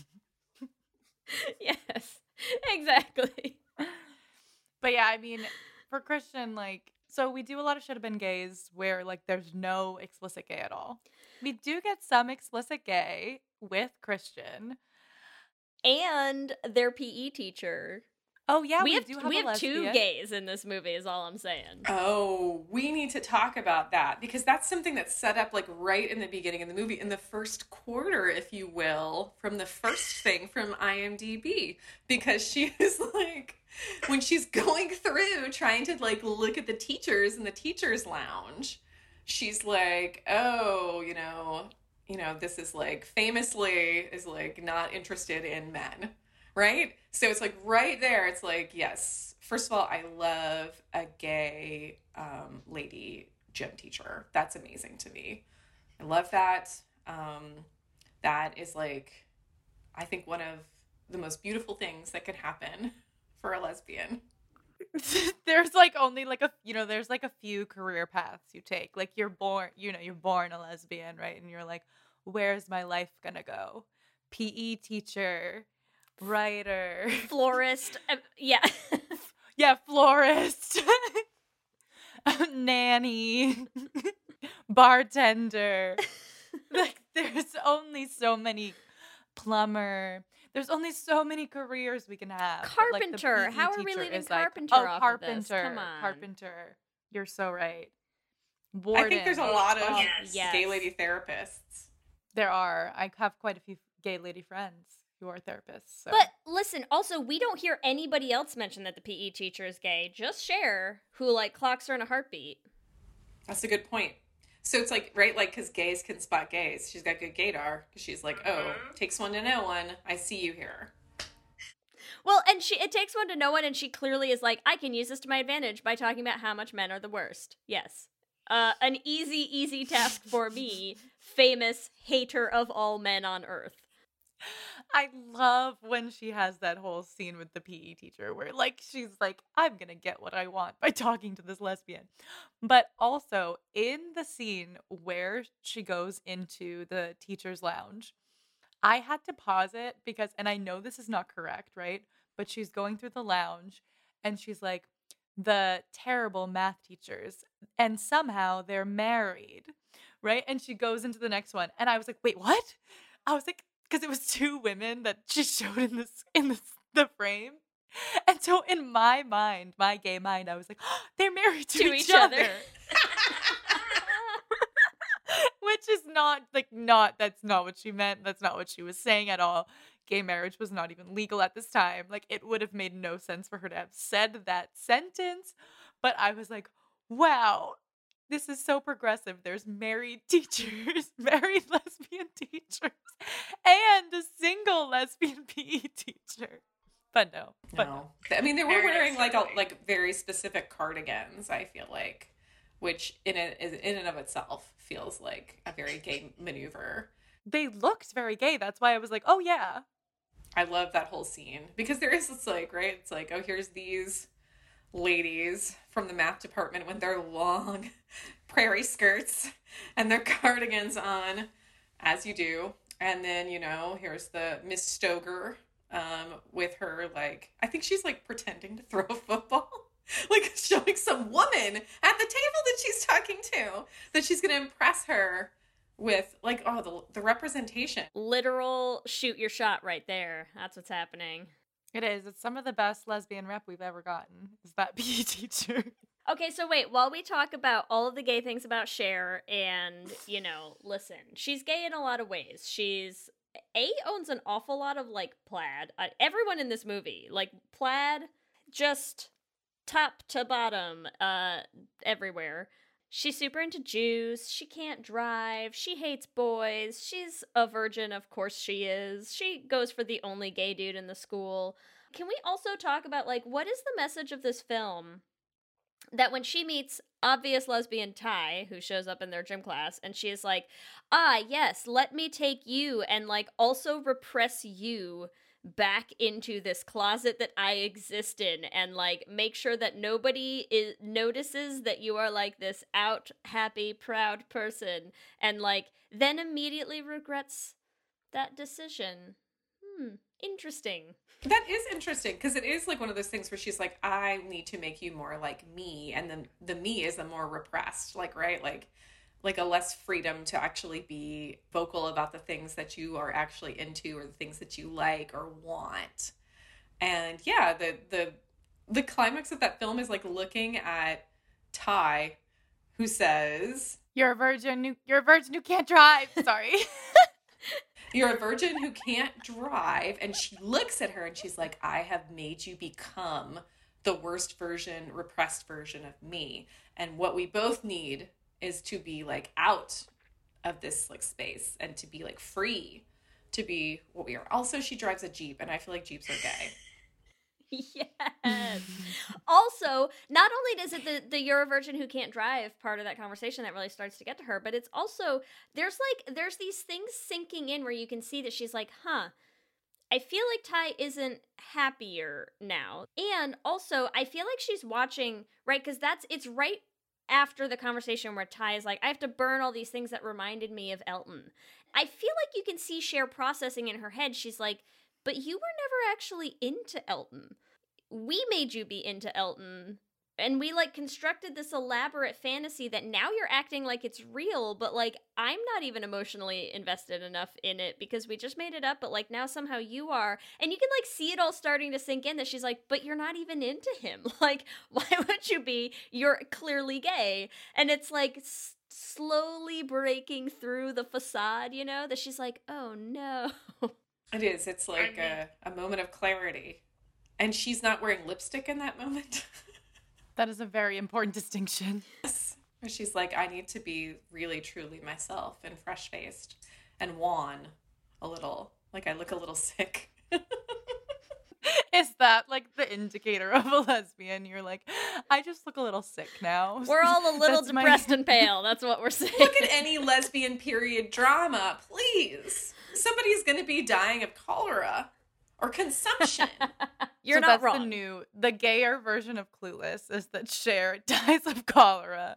Yes, exactly.
But yeah, I mean, for Christian, like, so we do a lot of Should Have Been Gays where like there's no explicit gay at all. We do get some explicit gay with Christian.
And their PE teacher.
Oh yeah,
we have
a
two gays in this movie is all I'm saying.
Oh, we need to talk about that because that's something that's set up like right in the beginning of the movie, in the first quarter, if you will, from the first thing from IMDb, because she is like, when she's going through trying to like look at the teachers in the teachers lounge, she's like, oh, you know, this is like famously is like not interested in men, right? So it's like right there. It's like, yes, first of all, I love a gay lady gym teacher. That's amazing to me. I love that. That is like, I think one of the most beautiful things that could happen for a lesbian.
There's like only like there's like a few career paths you take. Like you're born a lesbian, right? And you're like, where's my life gonna go? PE teacher, writer,
florist, yeah.
Yeah, florist, nanny, bartender. Like there's only so many, plumber. There's only so many careers we can have.
Carpenter.
Like
how are we leaving carpenter
off
carpenter
of this? Come on. Carpenter. You're so right. Warden.
I think there's a lot of gay lady therapists.
There are. I have quite a few gay lady friends who are therapists. So.
But listen, also, we don't hear anybody else mention that the PE teacher is gay. Just Cher, who like clocks her in a heartbeat.
That's a good point. So it's like, right, like, because gays can spot gays. She's got good gaydar. She's like, oh, takes one to know one. I see you here.
Well, and it takes one to know one, and she clearly is like, I can use this to my advantage by talking about how much men are the worst. Yes. An easy task for me, famous hater of all men on earth.
I love when she has that whole scene with the PE teacher where, like, she's like, I'm gonna get what I want by talking to this lesbian. But also, in the scene where she goes into the teacher's lounge, I had to pause it because, and I know this is not correct, right? But she's going through the lounge and she's like, the terrible math teachers, and somehow they're married, right? And she goes into the next one, and I was like, wait, what? I was like, because it was two women that she showed in the frame. And so in my mind, my gay mind, I was like, oh, they're married to each other. Which is that's not what she meant. That's not what she was saying at all. Gay marriage was not even legal at this time. Like, it would have made no sense for her to have said that sentence. But I was like, wow, this is so progressive. There's married teachers, married lesbian teachers, and a single lesbian PE teacher. But no.
I mean, they were wearing like very specific cardigans, I feel like, which in and of itself feels like a very gay maneuver.
They looked very gay. That's why I was like, oh yeah.
I love that whole scene because there is this like, right? It's like, oh, here's these ladies from the math department with their long prairie skirts and their cardigans on, as you do. And then, you know, here's the Miss Stoger with her, like, I think she's like pretending to throw a football. Like showing some woman at the table that she's talking to that she's going to impress her with, like, oh, the representation.
Literal shoot your shot right there. That's what's happening.
It is. It's some of the best lesbian rep we've ever gotten, is that PE teacher.
Okay, so wait, while we talk about all of the gay things about Cher, and, you know, listen, she's gay in a lot of ways. She's, owns an awful lot of, like, plaid. Everyone in this movie, like, plaid, just top to bottom, everywhere. She's super into Jews. She can't drive. She hates boys. She's a virgin, of course she is. She goes for the only gay dude in the school. Can we also talk about, like, what is the message of this film? That when she meets obvious lesbian Ty, who shows up in their gym class, and she is like, ah, yes, let me take you and, like, also repress you back into this closet that I exist in, and, like, make sure that nobody notices that you are, like, this out, happy, proud person, and, like, then immediately regrets that decision. Interesting.
That is interesting, because it is like one of those things where she's like, I need to make you more like me, and then the me is the more repressed, like, right? Like a less freedom to actually be vocal about the things that you are actually into or the things that you like or want. And yeah, the climax of that film is like looking at Ty, who says, You're a virgin who can't drive. Sorry. You're a virgin who can't drive. And she looks at her and she's like, I have made you become the worst version, repressed version of me. And what we both need is to be, like, out of this, like, space and to be, like, free to be what we are. Also, she drives a Jeep, and I feel like Jeeps are gay.
Yes. Also, not only is it the you're a virgin who can't drive part of that conversation that really starts to get to her, but it's also, there's these things sinking in where you can see that she's like, I feel like Ty isn't happier now. And also, I feel like she's watching, right, because it's right after the conversation where Ty is like, I have to burn all these things that reminded me of Elton. I feel like you can see Cher processing in her head. She's like, but you were never actually into Elton. We made you be into Elton. And we, like, constructed this elaborate fantasy that now you're acting like it's real, but, like, I'm not even emotionally invested enough in it because we just made it up, but, like, now somehow you are. And you can, like, see it all starting to sink in that she's like, but you're not even into him. Like, why would you be? You're clearly gay. And it's, like, slowly breaking through the facade, you know, that she's like, oh, no.
It is. It's like a moment of clarity. And she's not wearing lipstick in that moment.
That is a very important distinction.
Yes. Where she's like, I need to be really, truly myself and fresh-faced and wan a little. Like, I look a little sick.
Is that, like, the indicator of a lesbian? You're like, I just look a little sick now.
We're all a little depressed and pale. That's what we're saying.
Look at any lesbian period drama, please. Somebody's going to be dying of cholera or consumption.
You're not
that's
wrong.
The gayer version of Clueless is that Cher dies of cholera.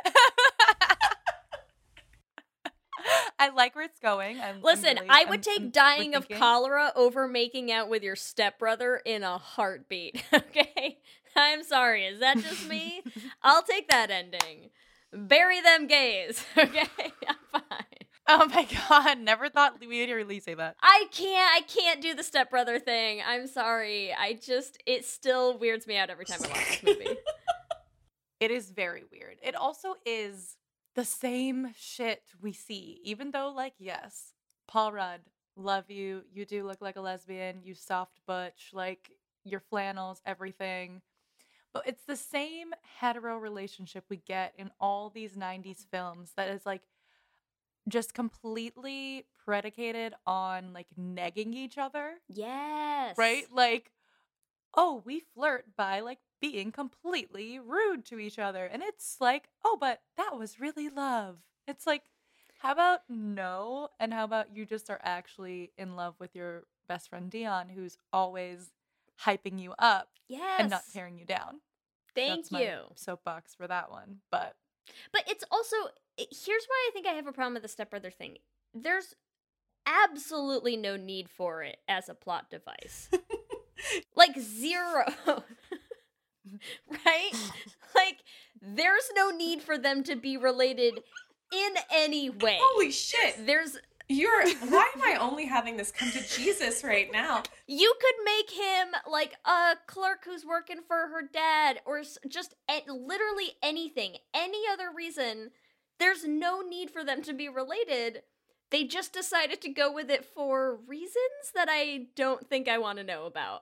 I like where it's going.
Listen, I would take dying of cholera over making out with your stepbrother in a heartbeat, okay? I'm sorry, is that just me? I'll take that ending. Bury them gays, okay? I'm fine.
Oh my god, never thought we'd hear Lee say that.
I can't do the stepbrother thing. I'm sorry. It still weirds me out every time I watch this movie.
It is very weird. It also is the same shit we see, even though, like, yes, Paul Rudd, love you. You do look like a lesbian. You soft butch, like, your flannels, everything. But it's the same hetero relationship we get in all these 90s films that is, like, just completely predicated on, like, negging each other.
Yes.
Right? Like, oh, we flirt by, like, being completely rude to each other. And it's like, oh, but that was really love. It's like, how about no? And how about you just are actually in love with your best friend Dion, who's always hyping you up
Yes.
and not tearing you down?
Thank
That's my
you.
soapbox for that one. But
it's also, here's why I think I have a problem with the stepbrother thing. There's absolutely no need for it as a plot device. Like, zero. Right? Like, there's no need for them to be related in any way.
Holy shit. Why am I only having this come to Jesus right now?
You could make him like a clerk who's working for her dad, or just literally anything, any other reason. There's no need for them to be related. They just decided to go with it for reasons that I don't think I want to know about.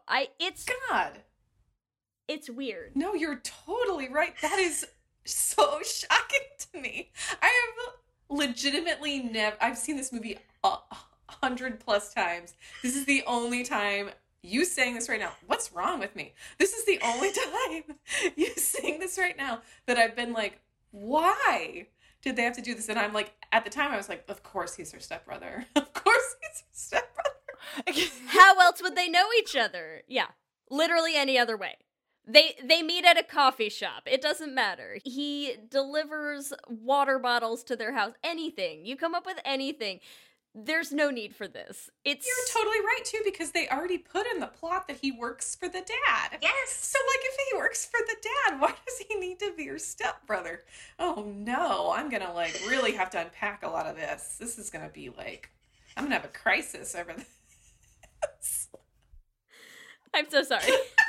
It's weird.
No, you're totally right. That is so shocking to me. I have legitimately I've seen this movie 100+ times. This is the only time you saying this right now. What's wrong with me? This is the only time you saying this right now that I've been like, why did they have to do this? And I'm like, at the time I was like, of course he's her stepbrother. Of course he's her stepbrother.
How else would they know each other? Yeah, literally any other way. They meet at a coffee shop. It doesn't matter. He delivers water bottles to their house. Anything. You come up with anything. There's no need for this.
You're totally right, too, because they already put in the plot that he works for the dad.
Yes.
So, like, if he works for the dad, why does he need to be your stepbrother? Oh, no. I'm going to, like, really have to unpack a lot of this. This is going to be, like, I'm going to have a crisis over this.
I'm so sorry.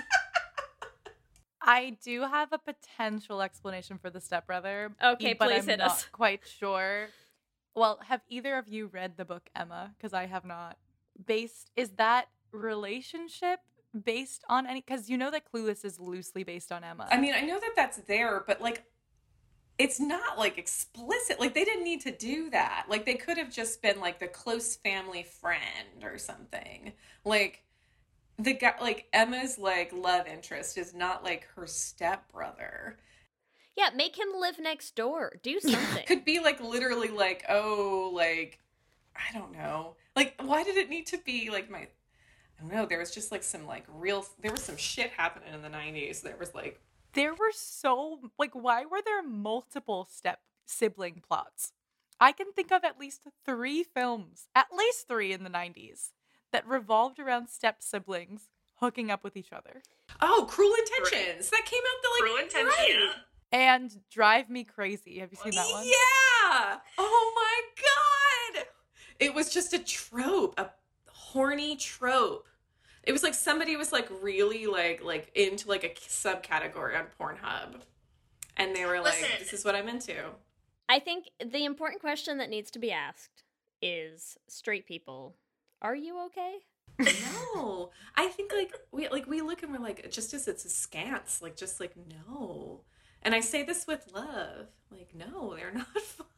I do have a potential explanation for the stepbrother.
Okay,
but
please
I'm
hit
not
us.
quite sure. Well, have either of you read the book Emma? Because I have not. Is that relationship based on any? Because you know that Clueless is loosely based on Emma.
I mean, I know that that's there, but like, it's not like explicit. Like, they didn't need to do that. Like, they could have just been like the close family friend or something. Like, the guy, like Emma's like love interest is not like her stepbrother.
Yeah, make him live next door. Do something.
Could be like literally like, oh, like, I don't know. Like, why did it need to be like I don't know. There was just like some like there was some shit happening in the 90s. There were
why were there multiple sibling plots? I can think of at least 3 films, at least 3 in the 90s, that revolved around step siblings hooking up with each other.
Oh, Cruel Intentions. That came out Cruel Intentions. Right.
And Drive Me Crazy. Have you seen that one?
Yeah. Oh my God. It was just a trope, a horny trope. It was like somebody was like really like into like a subcategory on Pornhub. And they were like, this is what I'm into.
I think the important question that needs to be asked is, straight people, are you okay?
No. I think we look and we're like, just as it's askance, like just like no. And I say this with love. Like, no, they're not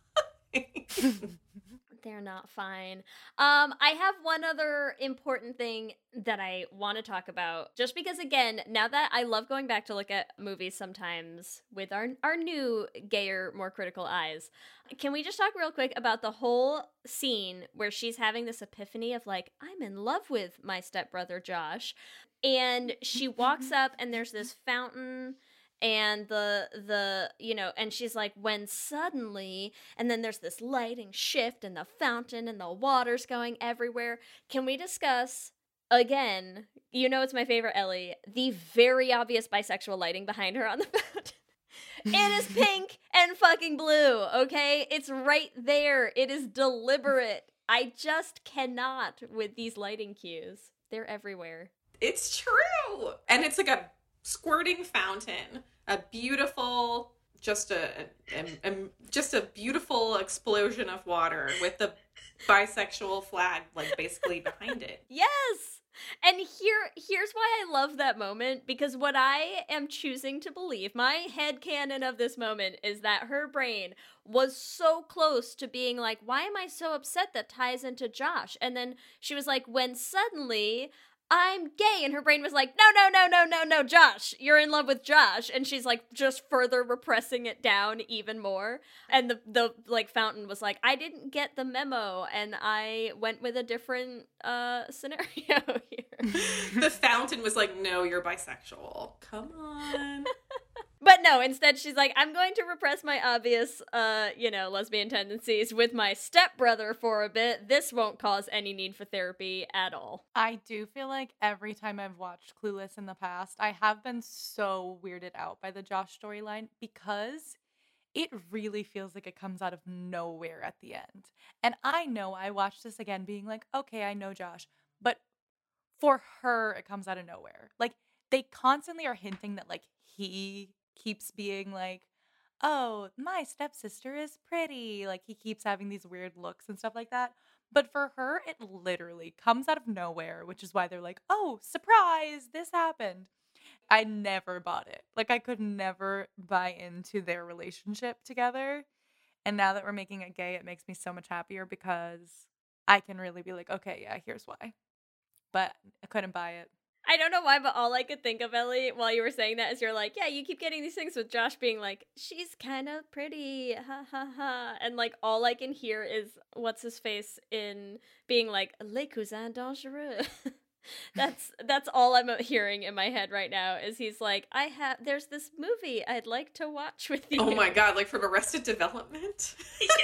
fine.
They're not fine. I have one other important thing that I want to talk about. Just because, again, now that I love going back to look at movies sometimes with our new, gayer, more critical eyes, can we just talk real quick about the whole scene where she's having this epiphany of, like, I'm in love with my stepbrother Josh. And she walks up and there's this fountain and and she's like, when suddenly, and then there's this lighting shift and the fountain and the water's going everywhere. Can we discuss, again, it's my favorite Ellie, the very obvious bisexual lighting behind her on the fountain? It is pink and fucking blue, okay? It's right there. It is deliberate. I just cannot with these lighting cues. They're everywhere.
It's true. And it's like a squirting fountain, a beautiful, just a beautiful explosion of water with the bisexual flag like basically behind it.
Yes. And here's why I love that moment, because what I am choosing to believe, my headcanon of this moment, is that her brain was so close to being like, why am I so upset that ties into Josh? And then she was like, when suddenly I'm gay, and her brain was like, no, Josh, you're in love with Josh, and she's like just further repressing it down even more, and the like fountain was like, I didn't get the memo, and I went with a different scenario here.
The fountain was like, no, you're bisexual. Come on.
But no, instead she's like, I'm going to repress my obvious, lesbian tendencies with my stepbrother for a bit. This won't cause any need for therapy at all.
I do feel like every time I've watched Clueless in the past, I have been so weirded out by the Josh storyline because it really feels like it comes out of nowhere at the end. And I know I watched this again being like, okay, I know Josh. But for her, it comes out of nowhere. Like, they constantly are hinting that, like, he keeps being like, oh, my stepsister is pretty. Like, he keeps having these weird looks and stuff like that. But for her, it literally comes out of nowhere, which is why they're like, oh, surprise, this happened. I never bought it. Like, I could never buy into their relationship together. And now that we're making it gay, it makes me so much happier because I can really be like, okay, yeah, here's why. But I couldn't buy it.
I don't know why, but all I could think of, Ellie, while you were saying that is you're like, yeah, you keep getting these things with Josh being like, she's kind of pretty, ha ha ha. And like, all I can hear is what's his face in being like, Les cousins dangereux. That's all I'm hearing in my head right now is he's like, there's this movie I'd like to watch with you.
Oh my God, like from Arrested Development?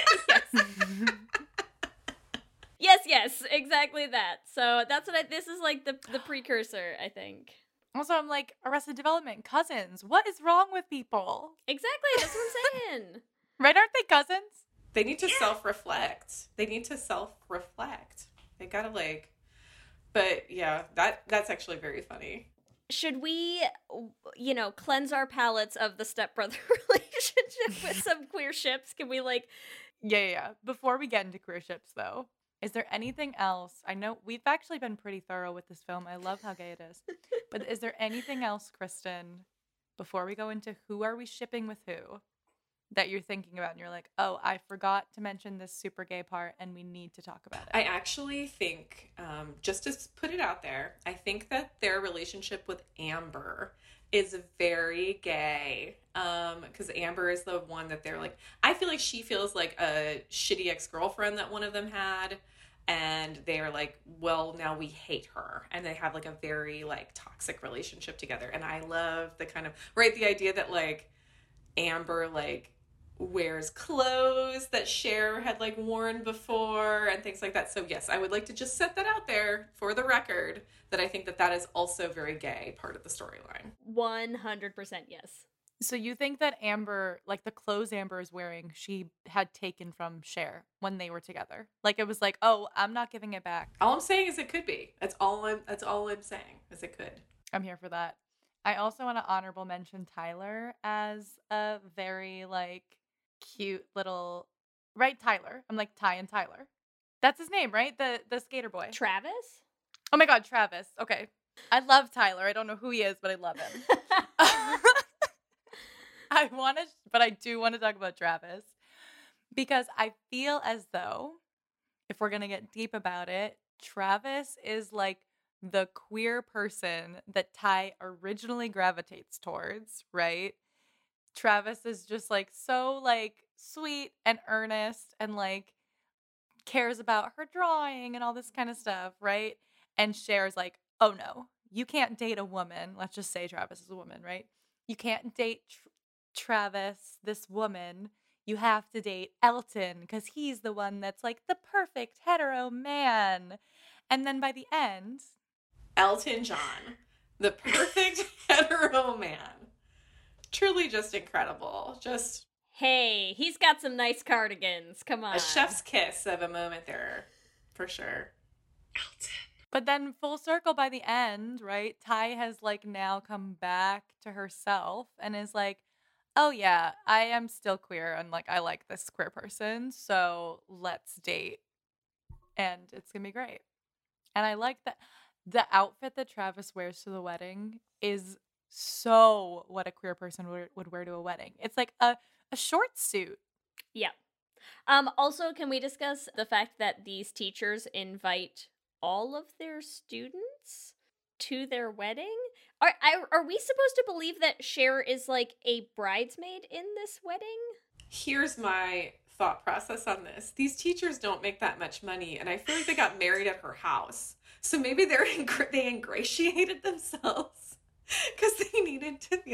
Yes, exactly that. So that's what this is like the precursor, I think.
Also, I'm like, Arrested Development, cousins. What is wrong with people?
Exactly, that's what I'm saying.
Right, aren't they cousins?
They need to self-reflect. They gotta like, but yeah, that's actually very funny.
Should we, cleanse our palates of the stepbrother relationship with some queer ships? Can we like...
Yeah. Before we get into queer ships, though, is there anything else? I know we've actually been pretty thorough with this film. I love how gay it is. But is there anything else, Kristen, before we go into who are we shipping with who, that you're thinking about and you're like, oh, I forgot to mention this super gay part and we need to talk about it?
I actually think, just to put it out there, I think that their relationship with Amber is very gay. Because Amber is the one that they're like, I feel like she feels like a shitty ex-girlfriend that one of them had. And they're like, well, now we hate her. And they have like a very like toxic relationship together. And I love the kind of, the idea that like Amber like wears clothes that Cher had like worn before and things like that. So yes, I would like to just set that out there for the record that I think that is also very gay part of the storyline.
100% yes.
So you think that Amber, like the clothes Amber is wearing, she had taken from Cher when they were together? Like it was like, oh, I'm not giving it back.
All I'm saying is it could be. That's all I'm saying is it could.
I'm here for that. I also want to honorable mention Tyler as a very like cute little, right? Tyler. I'm like Ty and Tyler. That's his name, right? The skater boy.
Travis?
Oh my God, Travis. Okay. I love Tyler. I don't know who he is, but I love him. I do want to talk about Travis because I feel as though if we're going to get deep about it, Travis is like the queer person that Ty originally gravitates towards, right? Travis is just like so like sweet and earnest and like cares about her drawing and all this kind of stuff, right? And Cher's like, oh no, you can't date a woman. Let's just say Travis is a woman, right? You can't date Travis, this woman. You have to date Elton because he's the one that's like the perfect hetero man. And then by the end,
Elton John, the perfect hetero man. Truly just incredible. Just,
hey, he's got some nice cardigans. Come on.
A chef's kiss of a moment there, for sure.
Elton. But then full circle by the end, right? Ty has like now come back to herself and is like, oh yeah, I am still queer and like I like this queer person, so let's date. And it's gonna be great. And I like that the outfit that Travis wears to the wedding is so what a queer person would wear to a wedding. It's like a short suit.
Yeah. Also, can we discuss the fact that these teachers invite all of their students to their wedding? Are we supposed to believe that Cher is like a bridesmaid in this wedding?
Here's my thought process on this. These teachers don't make that much money, and I feel like they got married at her house. So maybe they ingratiated themselves because they needed to be like,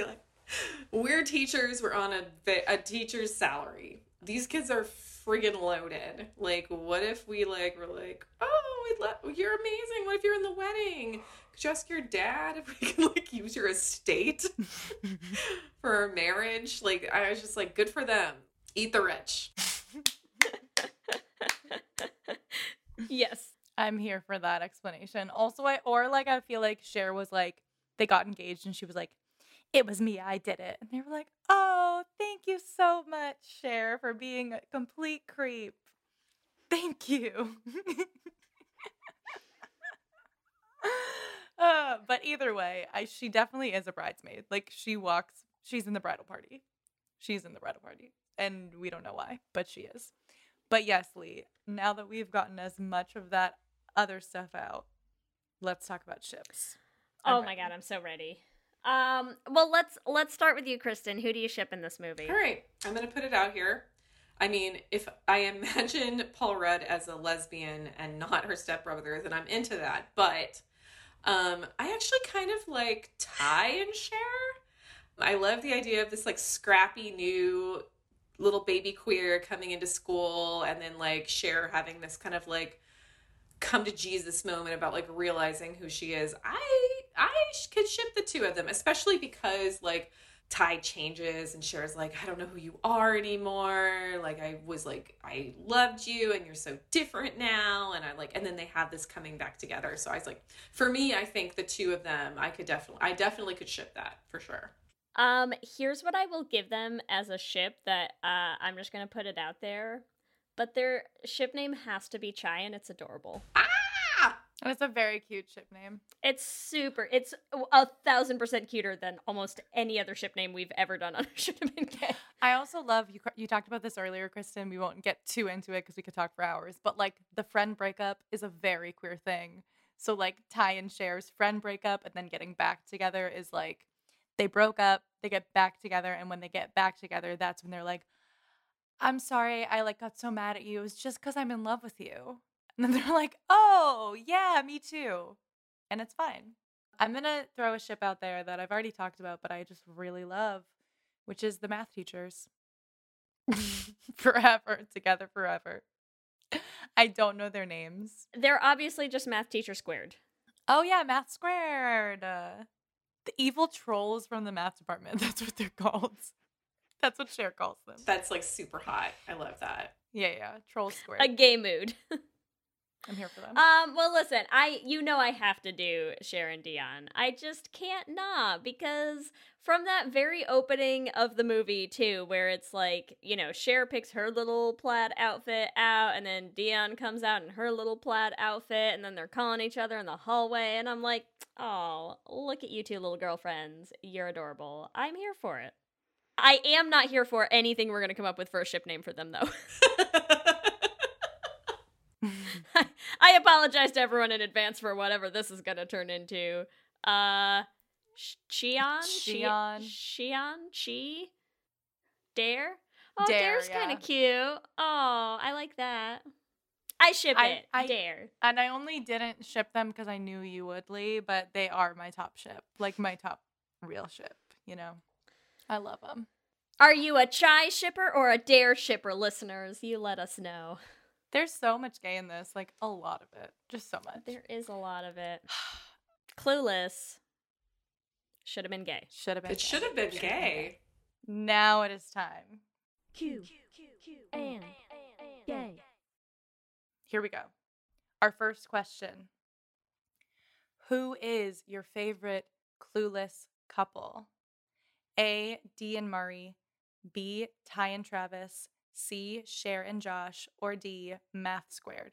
We're teachers. We're on a teacher's salary. These kids are friggin' loaded. Like, what if we were like, oh, you're amazing. What if you're in the wedding? Could you ask your dad if we can use your estate for our marriage? Like, I was just like, good for them. Eat the rich.
Yes.
I'm here for that explanation. Also, I feel like Cher was like, they got engaged and she was like, it was me, I did it. And they were like, oh, thank you so much, Cher, for being a complete creep. Thank you. But either way, she definitely is a bridesmaid. Like, she's in the bridal party. She's in the bridal party. And we don't know why, but she is. But yes, Lee, now that we've gotten as much of that other stuff out, let's talk about ships.
Oh my God, I'm so ready. Well, let's start with you, Kristen. Who do you ship in this movie?
All right, I'm gonna put it out here. I mean, if I imagine Paul Rudd as a lesbian and not her stepbrother, then I'm into that. But I actually kind of like Ty and Cher. I love the idea of this scrappy new little baby queer coming into school, and then Cher having this kind of come to Jesus moment about realizing who she is. I could ship the two of them, especially because Ty changes and Cher's I don't know who you are anymore. I loved you and you're so different now. And and then they have this coming back together. So I was for me, I think the two of them, I definitely could ship that for sure.
Here's what I will give them as a ship that I'm just going to put it out there. But their ship name has to be Chai, and it's adorable.
It's a very cute ship name.
It's 1,000% cuter than almost any other ship name we've ever done on a Should Have Been Gay.
I also love, you talked about this earlier, Kristen. We won't get too into it because we could talk for hours. But the friend breakup is a very queer thing. So Ty and Cher's friend breakup and then getting back together is they broke up, they get back together, and when they get back together, that's when they're like, I'm sorry, I got so mad at you. It was just because I'm in love with you. And then they're like, oh, yeah, me too. And it's fine. I'm going to throw a ship out there that I've already talked about, but I just really love, which is the math teachers. Forever, together forever. I don't know their names.
They're obviously just math teacher squared.
Oh, yeah, math squared. The evil trolls from the math department. That's what they're called. That's what Cher calls them.
That's super hot. I love that.
Yeah. Troll squared.
A gay mood.
I'm here for them.
Well, listen, I have to do Cher and Dion. I just can't not, because from that very opening of the movie too, where it's Cher picks her little plaid outfit out, and then Dion comes out in her little plaid outfit, and then they're calling each other in the hallway, and I'm like, oh, look at you two little girlfriends. You're adorable. I'm here for it. I am not here for anything we're going to come up with for a ship name for them, though. I apologize to everyone in advance for whatever this is going to turn into. Dare? Oh,
Dare,
Dare's kind of cute. Oh, I like that. I ship it. Dare.
And I only didn't ship them because I knew you would, Lee, but they are my top ship. My top real ship, I love them.
Are you a Chai shipper or a Dare shipper, listeners? You let us know.
There's so much gay in this, a lot of it. Just so much.
There is a lot of it. Clueless. Should have been gay.
It should have been gay.
Now it is time.
Q and gay.
Here we go. Our first question. Who is your favorite Clueless couple? A, Dee and Murray. B, Ty and Travis. C, Cher and Josh. Or D, Math Squared.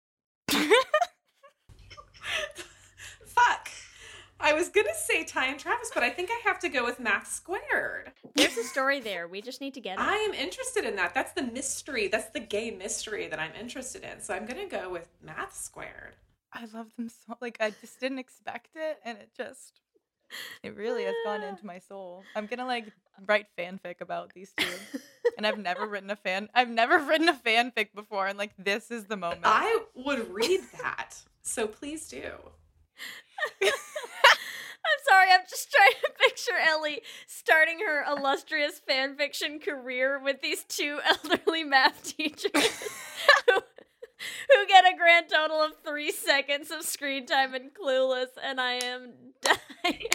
Fuck. I was going to say Ty and Travis, but I think I have to go with Math Squared.
There's a story there. We just need to get it.
I am interested in that. That's the mystery. That's the gay mystery that I'm interested in. So I'm going to go with Math Squared.
I love them so, I just didn't expect it, and it really has gone into my soul. I'm going to, write fanfic about these two. And I've never written a fanfic before, and, this is the moment.
I would read that. So please do.
I'm sorry, I'm just trying to picture Ellie starting her illustrious fanfiction career with these two elderly math teachers who get a grand total of 3 seconds of screen time in Clueless, and I am dying.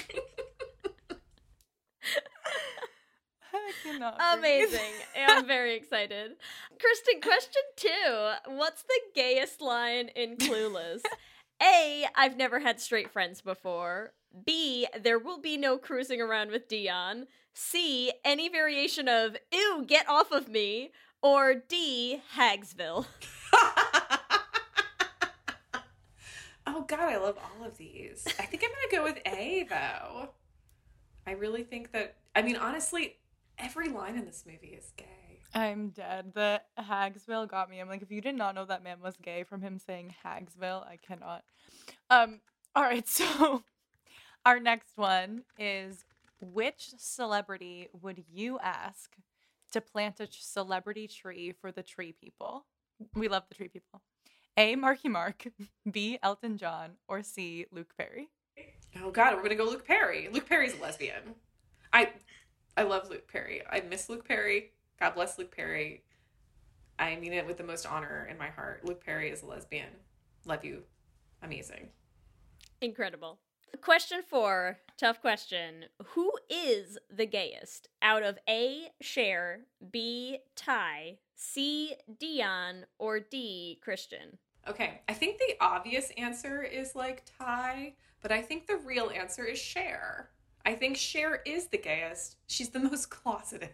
I cannot
Amazing.
breathe.
I'm very excited. Kristen, question 2. What's the gayest line in Clueless? A, I've never had straight friends before. B, there will be no cruising around with Dion. C, any variation of, ew, get off of me. Or D, Hagsville.
Oh God, I love all of these. I think I'm gonna go with A though. I really think that, I mean, honestly, every line in this movie is gay.
I'm dead. The Hagsville got me. I'm like, if you did not know that man was gay from him saying Hagsville, I cannot. All right, so our next one is, which celebrity would you ask to plant a celebrity tree for the tree people? We love the tree people. A, Marky Mark, B, Elton John, or C, Luke Perry.
Oh God, we're gonna go Luke Perry. Luke Perry's a lesbian. I love Luke Perry. I miss Luke Perry. God bless Luke Perry. I mean it with the most honor in my heart. Luke Perry is a lesbian. Love you. Amazing.
Incredible. Question 4, tough question. Who is the gayest out of A, Cher, B, Ty, C, Dion, or D, Christian?
Okay, I think the obvious answer is like Ty, but I think the real answer is Cher. I think Cher is the gayest. She's the most closeted.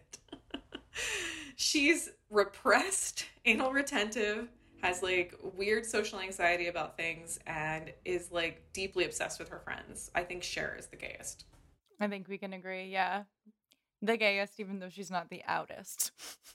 She's repressed, anal retentive, has like weird social anxiety about things, and is like deeply obsessed with her friends. I think Cher is the gayest.
I think we can agree, yeah. The gayest, even though she's not the outest.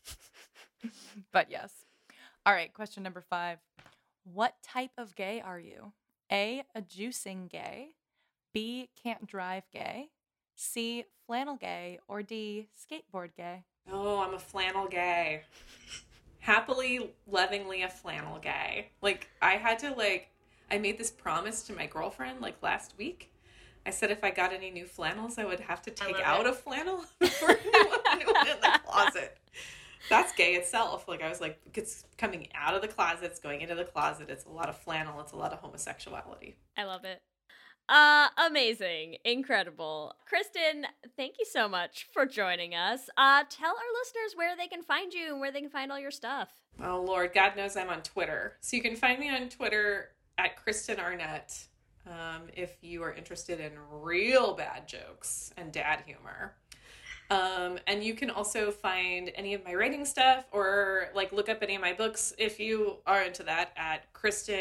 But yes. All right, question number 5. What type of gay are you? A, a juicing gay. B, can't drive gay. C, flannel gay. Or D, skateboard gay.
Oh, I'm a flannel gay. Happily, lovingly a flannel gay. Like, I made this promise to my girlfriend, like, last week. I said if I got any new flannels, I would have to take out a flannel for anyone in the closet. That's gay itself. Like, I was like, it's coming out of the closet, it's going into the closet. It's a lot of flannel. It's a lot of homosexuality.
I love it. Amazing. Incredible. Kristen, thank you so much for joining us. Tell our listeners where they can find you and where they can find all your stuff.
Oh, Lord. God knows I'm on Twitter. So you can find me on Twitter at Kristen Arnett if you are interested in real bad jokes and dad humor. And you can also find any of my writing stuff or like look up any of my books if you are into that at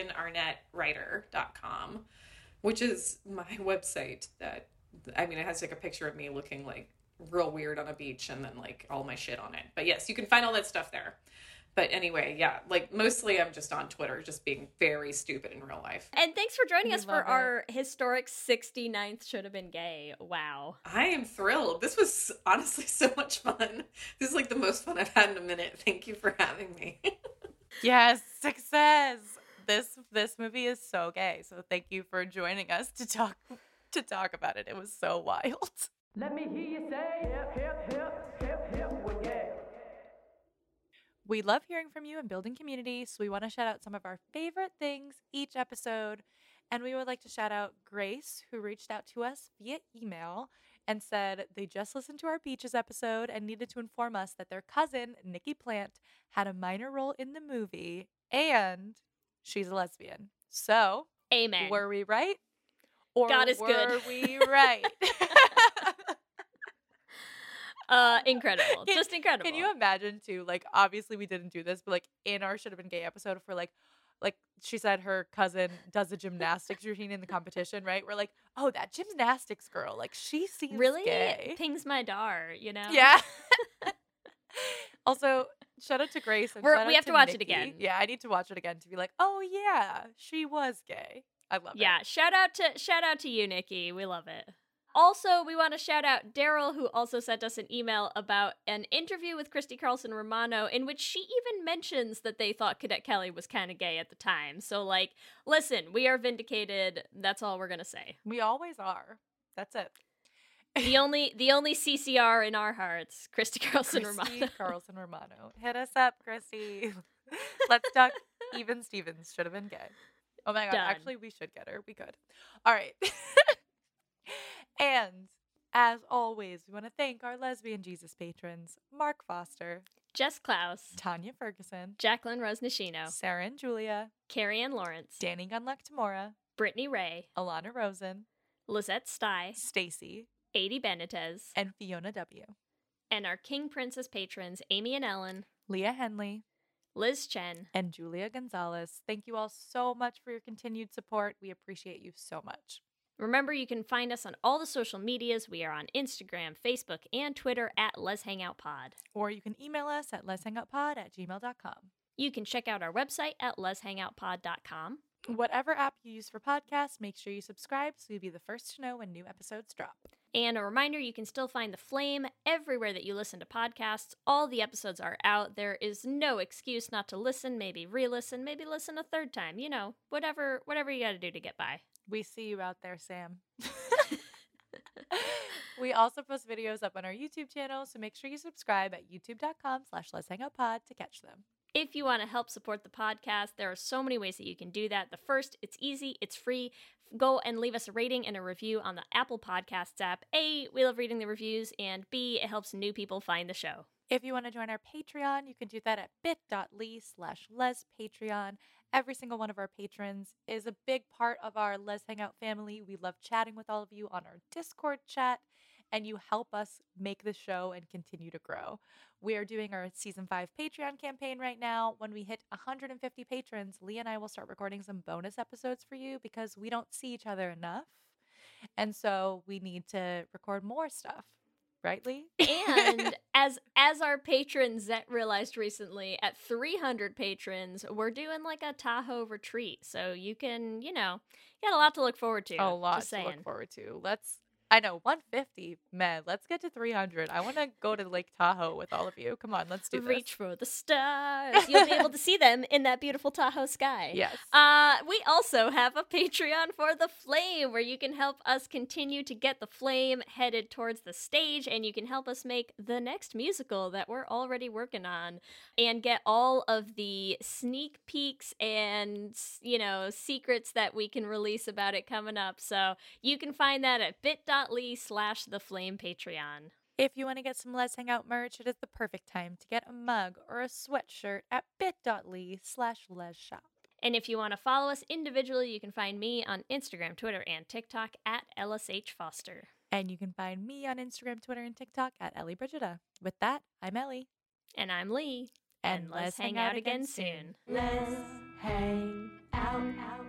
KristenArnettWriter.com, which is my website that, I mean, it has like a picture of me looking like real weird on a beach and then like all my shit on it. But yes, you can find all that stuff there. But anyway, yeah, like mostly I'm just on Twitter, just being very stupid in real life.
And thanks for joining us for our historic 69th Should Have Been Gay. Wow.
I am thrilled. This was honestly so much fun. This is like the most fun I've had in a minute. Thank you for having me.
Yes, success. This movie is so gay. So thank you for joining us to talk about it. It was so wild.
Let me hear you say hip, hip, hip, hip, hip, we're gay.
We love hearing from you and building community, so we want to shout out some of our favorite things each episode. And we would like to shout out Grace, who reached out to us via email and said they just listened to our Beaches episode and needed to inform us that their cousin, Nikki Plant, had a minor role in the movie and she's a lesbian. So,
amen.
Were we right? Or
God is
were
good.
we right?
Incredible. Just incredible.
Can you imagine too, like, obviously we didn't do this, but like in our Should Have Been Gay episode for like she said her cousin does a gymnastics routine in the competition, right? We're like, oh, that gymnastics girl, like she seems
really
gay.
Pings my dar, you know?
Yeah. Also, shout out to Grace. And
we have to watch it again.
Yeah, I need to watch it again to be like, oh yeah, she was gay. I love it.
Yeah, shout out to you, Nikki. We love it. Also, we want to shout out Daryl, who also sent us an email about an interview with Christy Carlson Romano, in which she even mentions that they thought Cadet Kelly was kind of gay at the time. So, like, listen, we are vindicated. That's all we're going to say.
We always are. That's it.
The only CCR in our hearts, Christy Carlson
Christy
Romano.
Carlson Romano. Hit us up, Christy. Let's talk. Even Stevens should have been gay. Oh my god,
Done.
actually we should get her. We could. All right. And as always, we want to thank our Lesbian Jesus patrons, Mark Foster,
Jess Klaus,
Tanya Ferguson,
Jacqueline Rose Nishino,
Sarah and Julia,
Carrie Ann Lawrence,
Danny Gunluck Tamora,
Brittany Ray,
Alana Rosen,
Lizette Stye,
Stacy,
Adi Benitez,
and Fiona W.
and our King Princess patrons, Amy and Ellen,
Leah Henley,
Liz Chen,
and Julia Gonzalez. Thank you all so much for your continued support. We appreciate you so much.
Remember, you can find us on all the social medias. We are on Instagram, Facebook, and Twitter at Let's Hang Out Pod.
Or you can email us at letshangoutpod@gmail.com.
You can check out our website at letshangoutpod.com.
Whatever app you use for podcasts, make sure you subscribe so you'll be the first to know when new episodes drop.
And a reminder, you can still find The Flame everywhere that you listen to podcasts. All the episodes are out. There is no excuse not to listen, maybe re-listen, maybe listen a third time. You know, whatever you got to do to get by.
We see you out there, Sam. We also post videos up on our YouTube channel, so make sure you subscribe at youtube.com/letshangoutpod to catch them.
If you want to help support the podcast, there are so many ways that you can do that. The first, it's easy, it's free. Go and leave us a rating and a review on the Apple Podcasts app. A, we love reading the reviews, and B, it helps new people find the show.
If you want to join our Patreon, you can do that at bit.ly/lespatreon. Every single one of our patrons is a big part of our Les Hangout family. We love chatting with all of you on our Discord chat, and you help us make the show and continue to grow. We are doing our Season 5 Patreon campaign right now. When we hit 150 patrons, Lee and I will start recording some bonus episodes for you because we don't see each other enough. And so we need to record more stuff. Right, Lee?
And as our patron Zet realized recently, at 300 patrons, we're doing like a Tahoe retreat. So you can, you got a lot to look forward to.
A lot
Just
to
saying.
look forward to. I know, 150, man, let's get to 300. I want to go to Lake Tahoe with all of you. Come on, let's do this.
Reach for the stars. You'll be able to see them in that beautiful Tahoe sky.
Yes.
We also have a Patreon for The Flame, where you can help us continue to get The Flame headed towards the stage, and you can help us make the next musical that we're already working on, and get all of the sneak peeks and, secrets that we can release about it coming up. So you can find that at bit.ly/theflame Patreon.
If you want to get some Let's Hang Out merch, it is the perfect time to get a mug or a sweatshirt at bit.ly/lesshop.
And if you want to follow us individually, you can find me on Instagram, Twitter, and TikTok at LSH Foster.
And you can find me on Instagram, Twitter, and TikTok at Ellie Brigida. With that, I'm Ellie.
And I'm Lee.
And let's hang out again soon.
Let's hang out.